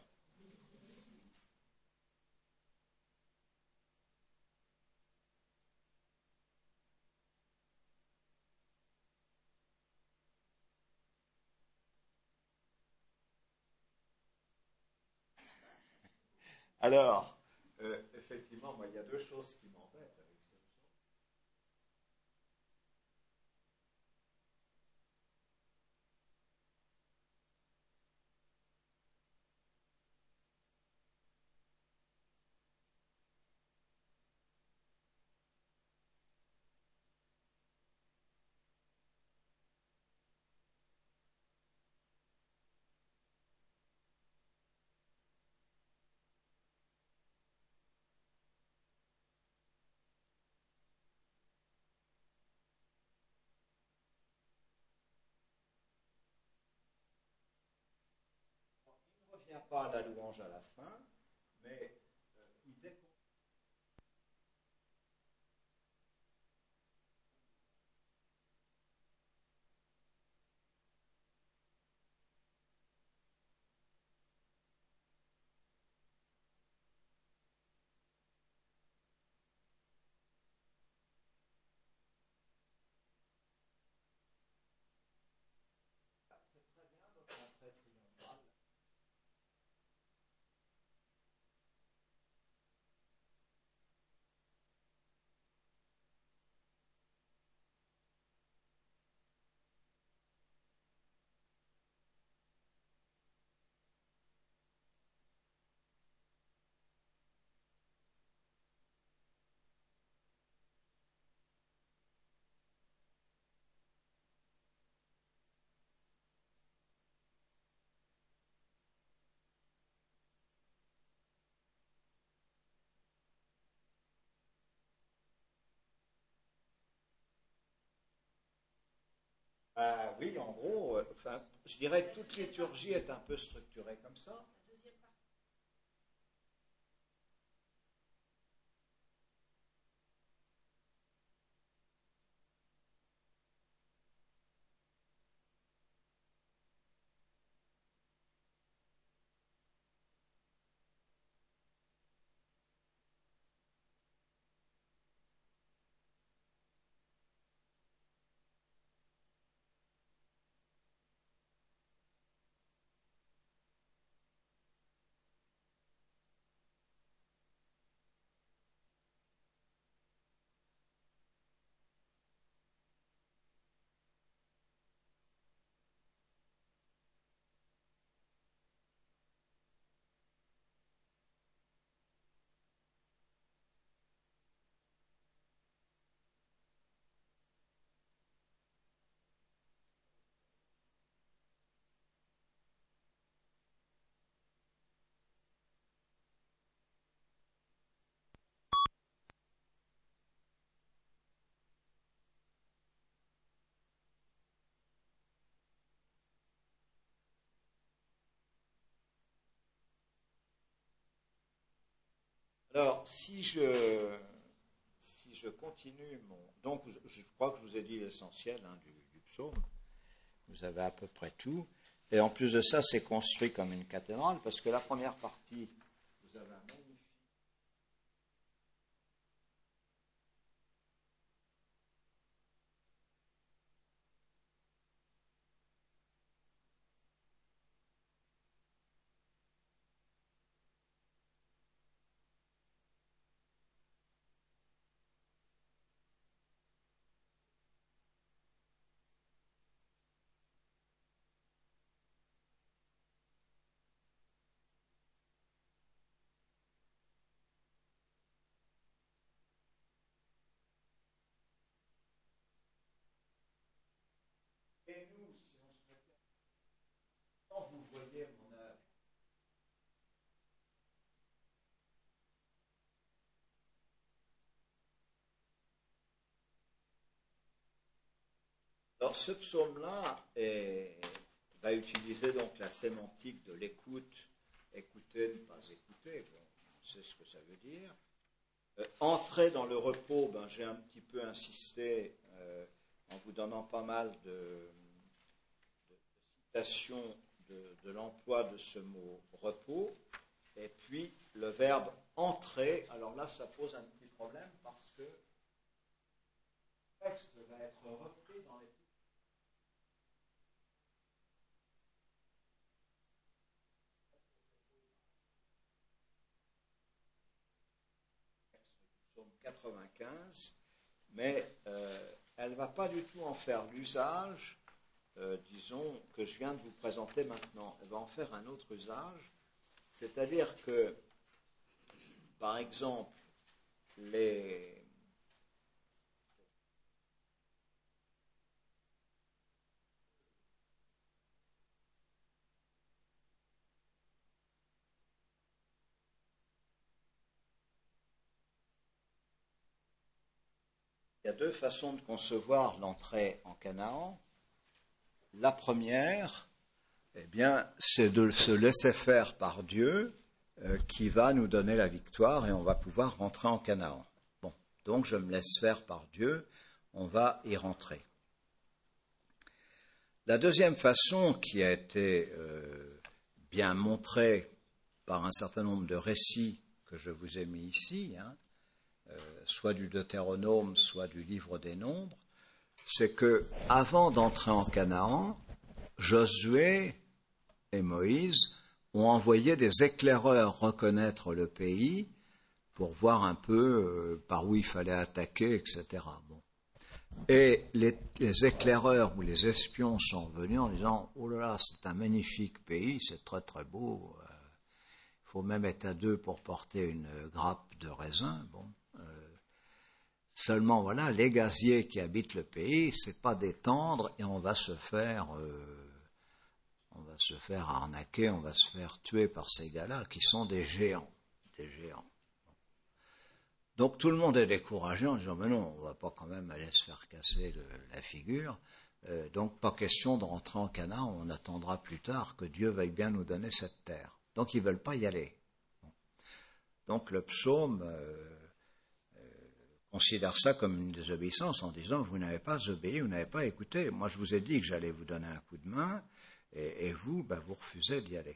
Alors, euh, effectivement, moi, il y a deux choses qui m'embêtent avec ce psaume. Il ne revient pas à la louange à la fin, mais euh, il décompose. C'est très bien notre entrée triomphale. Ah oui, en gros, euh, enfin, je dirais que toute liturgie est un peu structurée comme ça. Alors, si je, si je continue mon... Donc, je, je crois que je vous ai dit l'essentiel hein, du, du psaume. Vous avez à peu près tout. Et en plus de ça, c'est construit comme une cathédrale, parce que la première partie, vous avez un magnifique... Et nous, si on se mettait... Quand vous voyez mon œuvre, alors ce psaume-là est- va utiliser donc la sémantique de l'écoute, écouter, ne pas écouter, bon, on sait ce que ça veut dire. Euh, entrer dans le repos, ben, j'ai un petit peu insisté euh, en vous donnant pas mal de, de, de citations de, de l'emploi de ce mot repos. Et puis le verbe entrer, alors là ça pose un petit problème parce que le texte va être repris dans les quatre-vingt-quinze, mais euh, elle ne va pas du tout en faire l'usage, euh, disons, que je viens de vous présenter maintenant. Elle va en faire un autre usage, c'est-à-dire que, par exemple, les... Il y a deux façons de concevoir l'entrée en Canaan. La première, eh bien, c'est de se laisser faire par Dieu euh, qui va nous donner la victoire et on va pouvoir rentrer en Canaan. Bon, donc je me laisse faire par Dieu, on va y rentrer. La deuxième façon qui a été euh, bien montrée par un certain nombre de récits que je vous ai mis ici, hein, euh, soit du Deutéronome, soit du Livre des Nombres, c'est que avant d'entrer en Canaan, Josué et Moïse ont envoyé des éclaireurs reconnaître le pays pour voir un peu euh, par où il fallait attaquer, et cetera. Bon. Et les, les éclaireurs ou les espions sont venus en disant « Oh là là, c'est un magnifique pays, c'est très très beau, il euh, faut même être à deux pour porter une grappe de raisin. » Bon. Seulement, voilà, les gaziers qui habitent le pays, c'est pas d'étendre et on va se faire, euh, on va se faire arnaquer, on va se faire tuer par ces gars-là qui sont des géants, des géants. Donc tout le monde est découragé en disant, mais non, on va pas quand même aller se faire casser le, la figure. Euh, donc pas question de rentrer en Canaan, on attendra plus tard que Dieu veuille bien nous donner cette terre. Donc ils veulent pas y aller. Bon. Donc le psaume euh, considère ça comme une désobéissance en disant vous n'avez pas obéi, vous n'avez pas écouté. Moi, je vous ai dit que j'allais vous donner un coup de main et, et vous, ben, vous refusez d'y aller.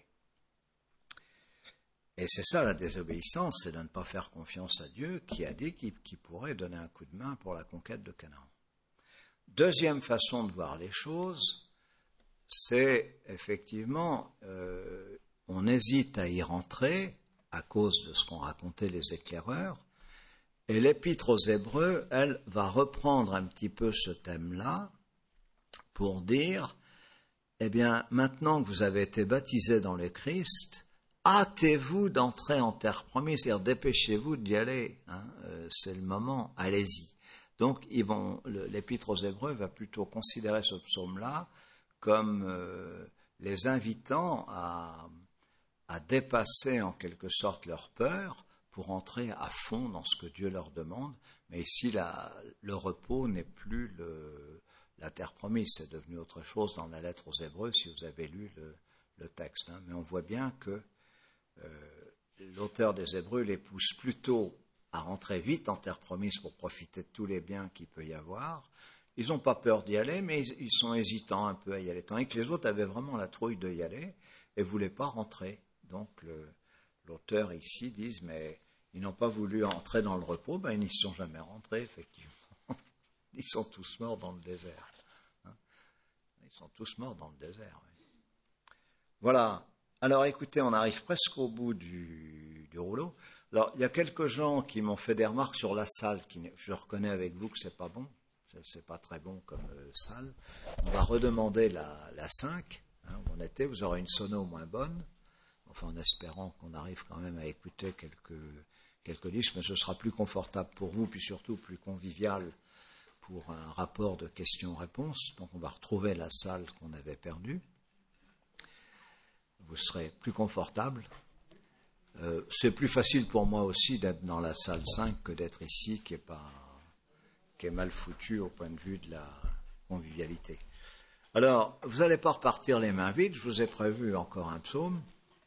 Et c'est ça la désobéissance, c'est de ne pas faire confiance à Dieu qui a dit qu'il, qu'il pourrait donner un coup de main pour la conquête de Canaan. Deuxième façon de voir les choses, c'est effectivement, euh, on hésite à y rentrer à cause de ce qu'ont raconté les éclaireurs. Et l'Épître aux Hébreux, elle, va reprendre un petit peu ce thème-là pour dire, eh bien, maintenant que vous avez été baptisés dans le Christ, hâtez-vous d'entrer en terre promise, c'est-à-dire dépêchez-vous d'y aller, hein, euh, c'est le moment, allez-y. Donc, ils vont, le, l'Épître aux Hébreux va plutôt considérer ce psaume-là comme euh, les invitant à, à dépasser en quelque sorte leur peur, pour entrer à fond dans ce que Dieu leur demande. Mais ici, la, le repos n'est plus le, la terre promise, c'est devenu autre chose dans la lettre aux Hébreux, si vous avez lu le, le texte. Hein. Mais on voit bien que euh, l'auteur des Hébreux les pousse plutôt à rentrer vite en terre promise pour profiter de tous les biens qu'il peut y avoir. Ils n'ont pas peur d'y aller, mais ils, ils sont hésitants un peu à y aller. Tandis que les autres avaient vraiment la trouille d'y aller et ne voulaient pas rentrer. Donc le, l'auteur ici dit, mais ils n'ont pas voulu entrer dans le repos, ben ils n'y sont jamais rentrés, effectivement. Ils sont tous morts dans le désert. Hein. Ils sont tous morts dans le désert. Oui. Voilà. Alors écoutez, on arrive presque au bout du, du rouleau. Alors, il y a quelques gens qui m'ont fait des remarques sur la salle. Qui, je reconnais avec vous que c'est pas bon. C'est, c'est pas très bon comme euh, salle. On va redemander la, la cinq, hein, où on était. Vous aurez une sono moins bonne. Enfin, en espérant qu'on arrive quand même à écouter quelques, quelques disques, mais ce sera plus confortable pour vous, puis surtout plus convivial pour un rapport de questions-réponses. Donc, on va retrouver la salle qu'on avait perdue. Vous serez plus confortable. Euh, c'est plus facile pour moi aussi d'être dans la salle cinq que d'être ici, qui est pas, qui est mal foutu au point de vue de la convivialité. Alors, vous n'allez pas repartir les mains vides. Je vous ai prévu encore un psaume.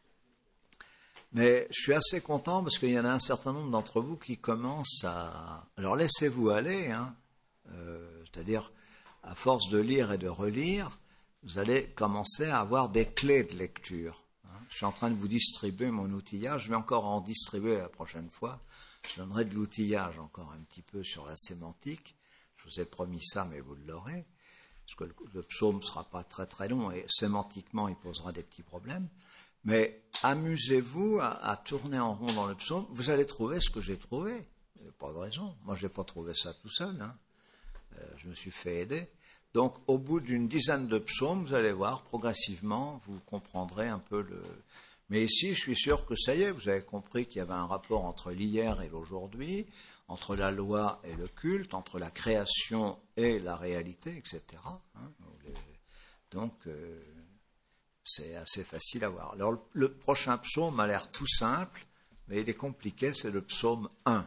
Mais je suis assez content parce qu'il y en a un certain nombre d'entre vous qui commencent à... Alors laissez-vous aller, hein, euh, c'est-à-dire à force de lire et de relire, vous allez commencer à avoir des clés de lecture. Hein. Je suis en train de vous distribuer mon outillage, je vais encore en distribuer la prochaine fois. Je donnerai de l'outillage encore un petit peu sur la sémantique. Je vous ai promis ça, mais vous l'aurez, parce que le, le psaume ne sera pas très très long et sémantiquement il posera des petits problèmes. Mais amusez-vous à, à tourner en rond dans le psaume, vous allez trouver ce que j'ai trouvé. Il n'y a pas de raison. Moi, je n'ai pas trouvé ça tout seul. Hein. Euh, je me suis fait aider. Donc, au bout d'une dizaine de psaumes, vous allez voir, progressivement, vous comprendrez un peu le... Mais ici, je suis sûr que ça y est, vous avez compris qu'il y avait un rapport entre l'hier et l'aujourd'hui, entre la loi et le culte, entre la création et la réalité, et cetera. Hein. Donc, euh, c'est assez facile à voir. Alors, le, le prochain psaume a l'air tout simple, mais il est compliqué, c'est le psaume un.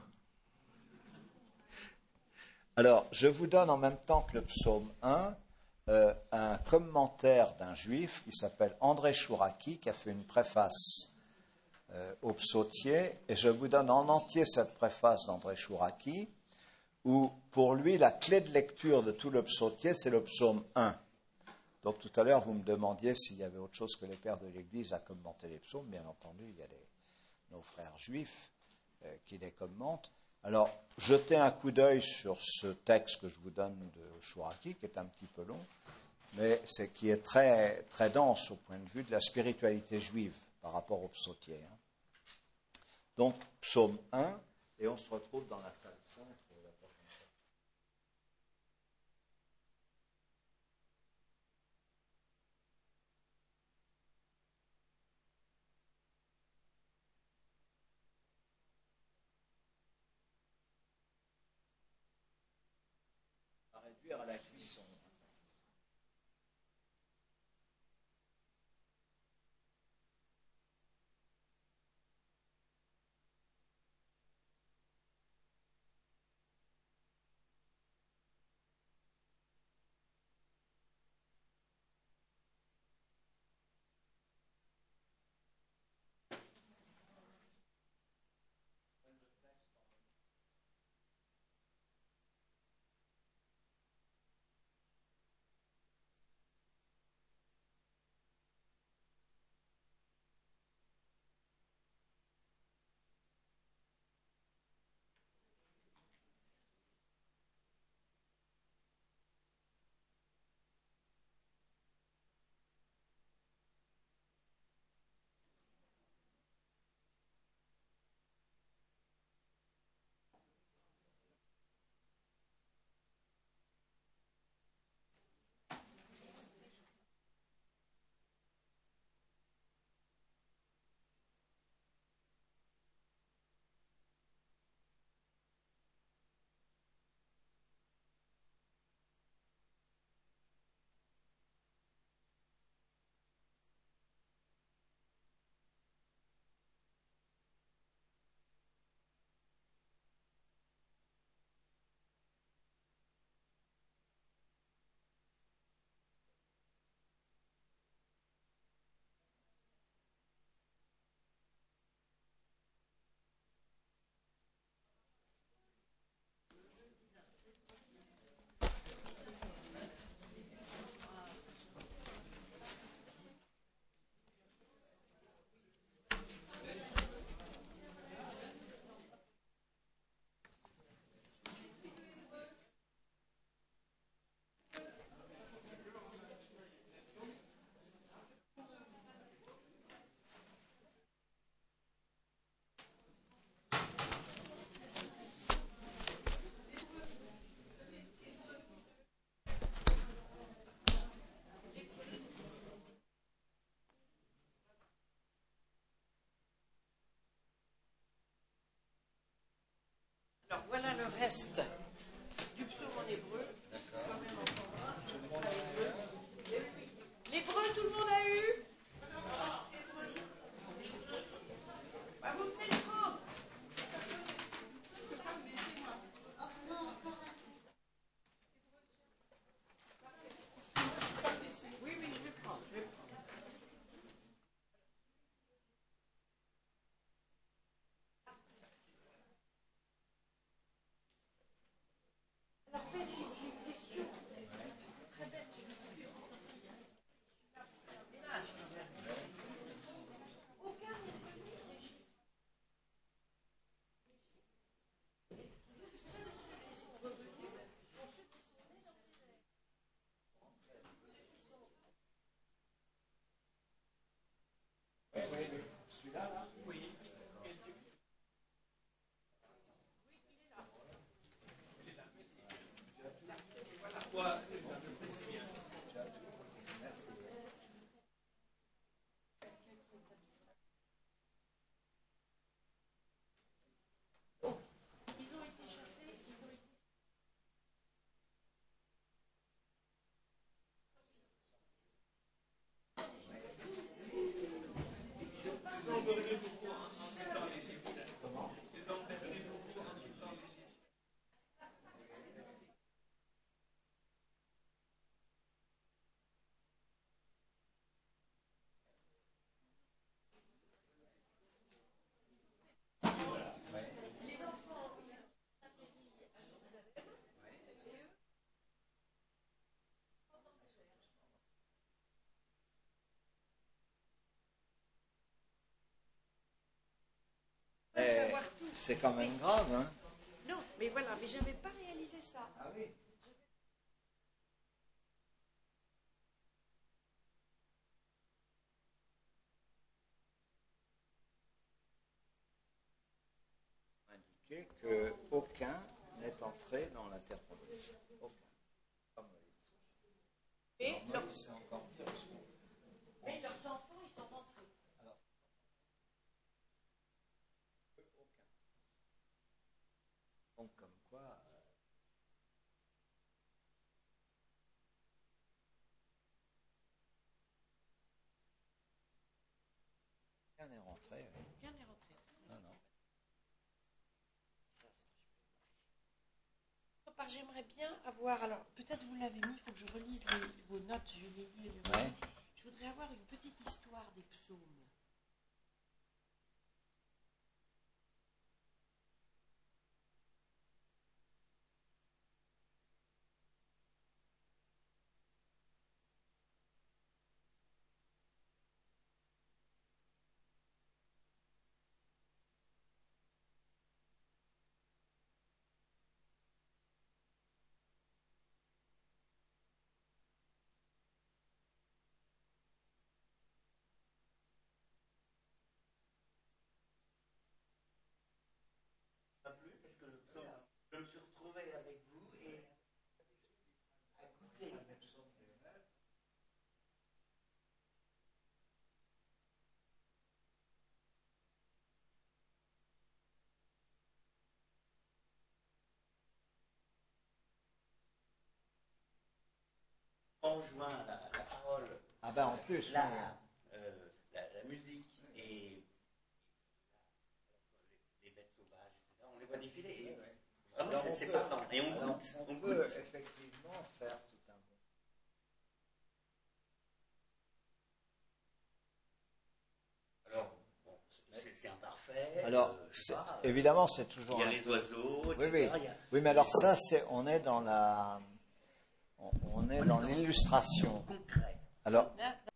Alors, je vous donne en même temps que le psaume un euh, un commentaire d'un juif qui s'appelle André Chouraki, qui a fait une préface euh, au psautier, et je vous donne en entier cette préface d'André Chouraki, où pour lui, la clé de lecture de tout le psautier, c'est le psaume un. Donc tout à l'heure, vous me demandiez s'il y avait autre chose que les pères de l'Église à commenter les psaumes. Bien entendu, il y a les, nos frères juifs euh, qui les commentent. Alors, jetez un coup d'œil sur ce texte que je vous donne de Chouraki, qui est un petit peu long, mais c'est qui est très, très dense au point de vue de la spiritualité juive par rapport au psautier. Hein. Donc, psaume un, et on se retrouve dans la salle cinq pour la prochaine fois. À réduire à la cuisson.
Alors voilà le reste du psaume en hébreu. L'hébreu, tout le monde a eu? Bah, vous venez le prendre. Oui, oui, je vais prendre, je vais prendre. Alors, j'ai une question très bête. Aucun
Celui-là, là? Oui.
pas
Eh,
savoir tout.
c'est quand même grave, hein.
Non, mais voilà, mais j'avais pas réalisé ça.
Ah oui. Indiqué qu'aucun n'est entré dans la terre promise. Aucun. Pas Moïse.
Et
Alors,
leurs,
Moïse, c'est encore pire. parce qu'on-
mais leurs enfants, ils sont rentrés.
Alors, aucun. Donc, comme quoi. euh, Aucun n'est rentré. oui.
Aucun n'est rentré.
Non, non.
Ça, ça, je peux pas. J'aimerais bien avoir, alors peut-être vous l'avez mis, il faut que je relise les- vos notes, je l'ai lu et lu.
Ouais.
Je voudrais avoir une petite histoire des psaumes.
Pas plus, parce que le psaume, je me suis retrouvé avec vous et à goûter. En juin, la, la parole,
Ah ben en plus,
la,
oui.
euh, la, la musique et les, les bêtes sauvages, et cetera, on les voit défiler. Et vraiment,
Alors,
c'est
on
c'est
peut-
parlant. Et on
alors,
goûte.
on
On
peut
goûte.
effectivement faire tout un bon.
Alors, bon, c'est- c'est imparfait.
Alors,
euh, je sais
c'est-
pas, euh,
évidemment, c'est
il
toujours.
y a
un
les
peu-
oiseaux,
Oui,
et cetera.
oui.
Il y a-
Oui, mais alors ça, c'est, on est dans la, on, on est
On est
dans
dans-
l'illustration.
concret.
Alors,
Là,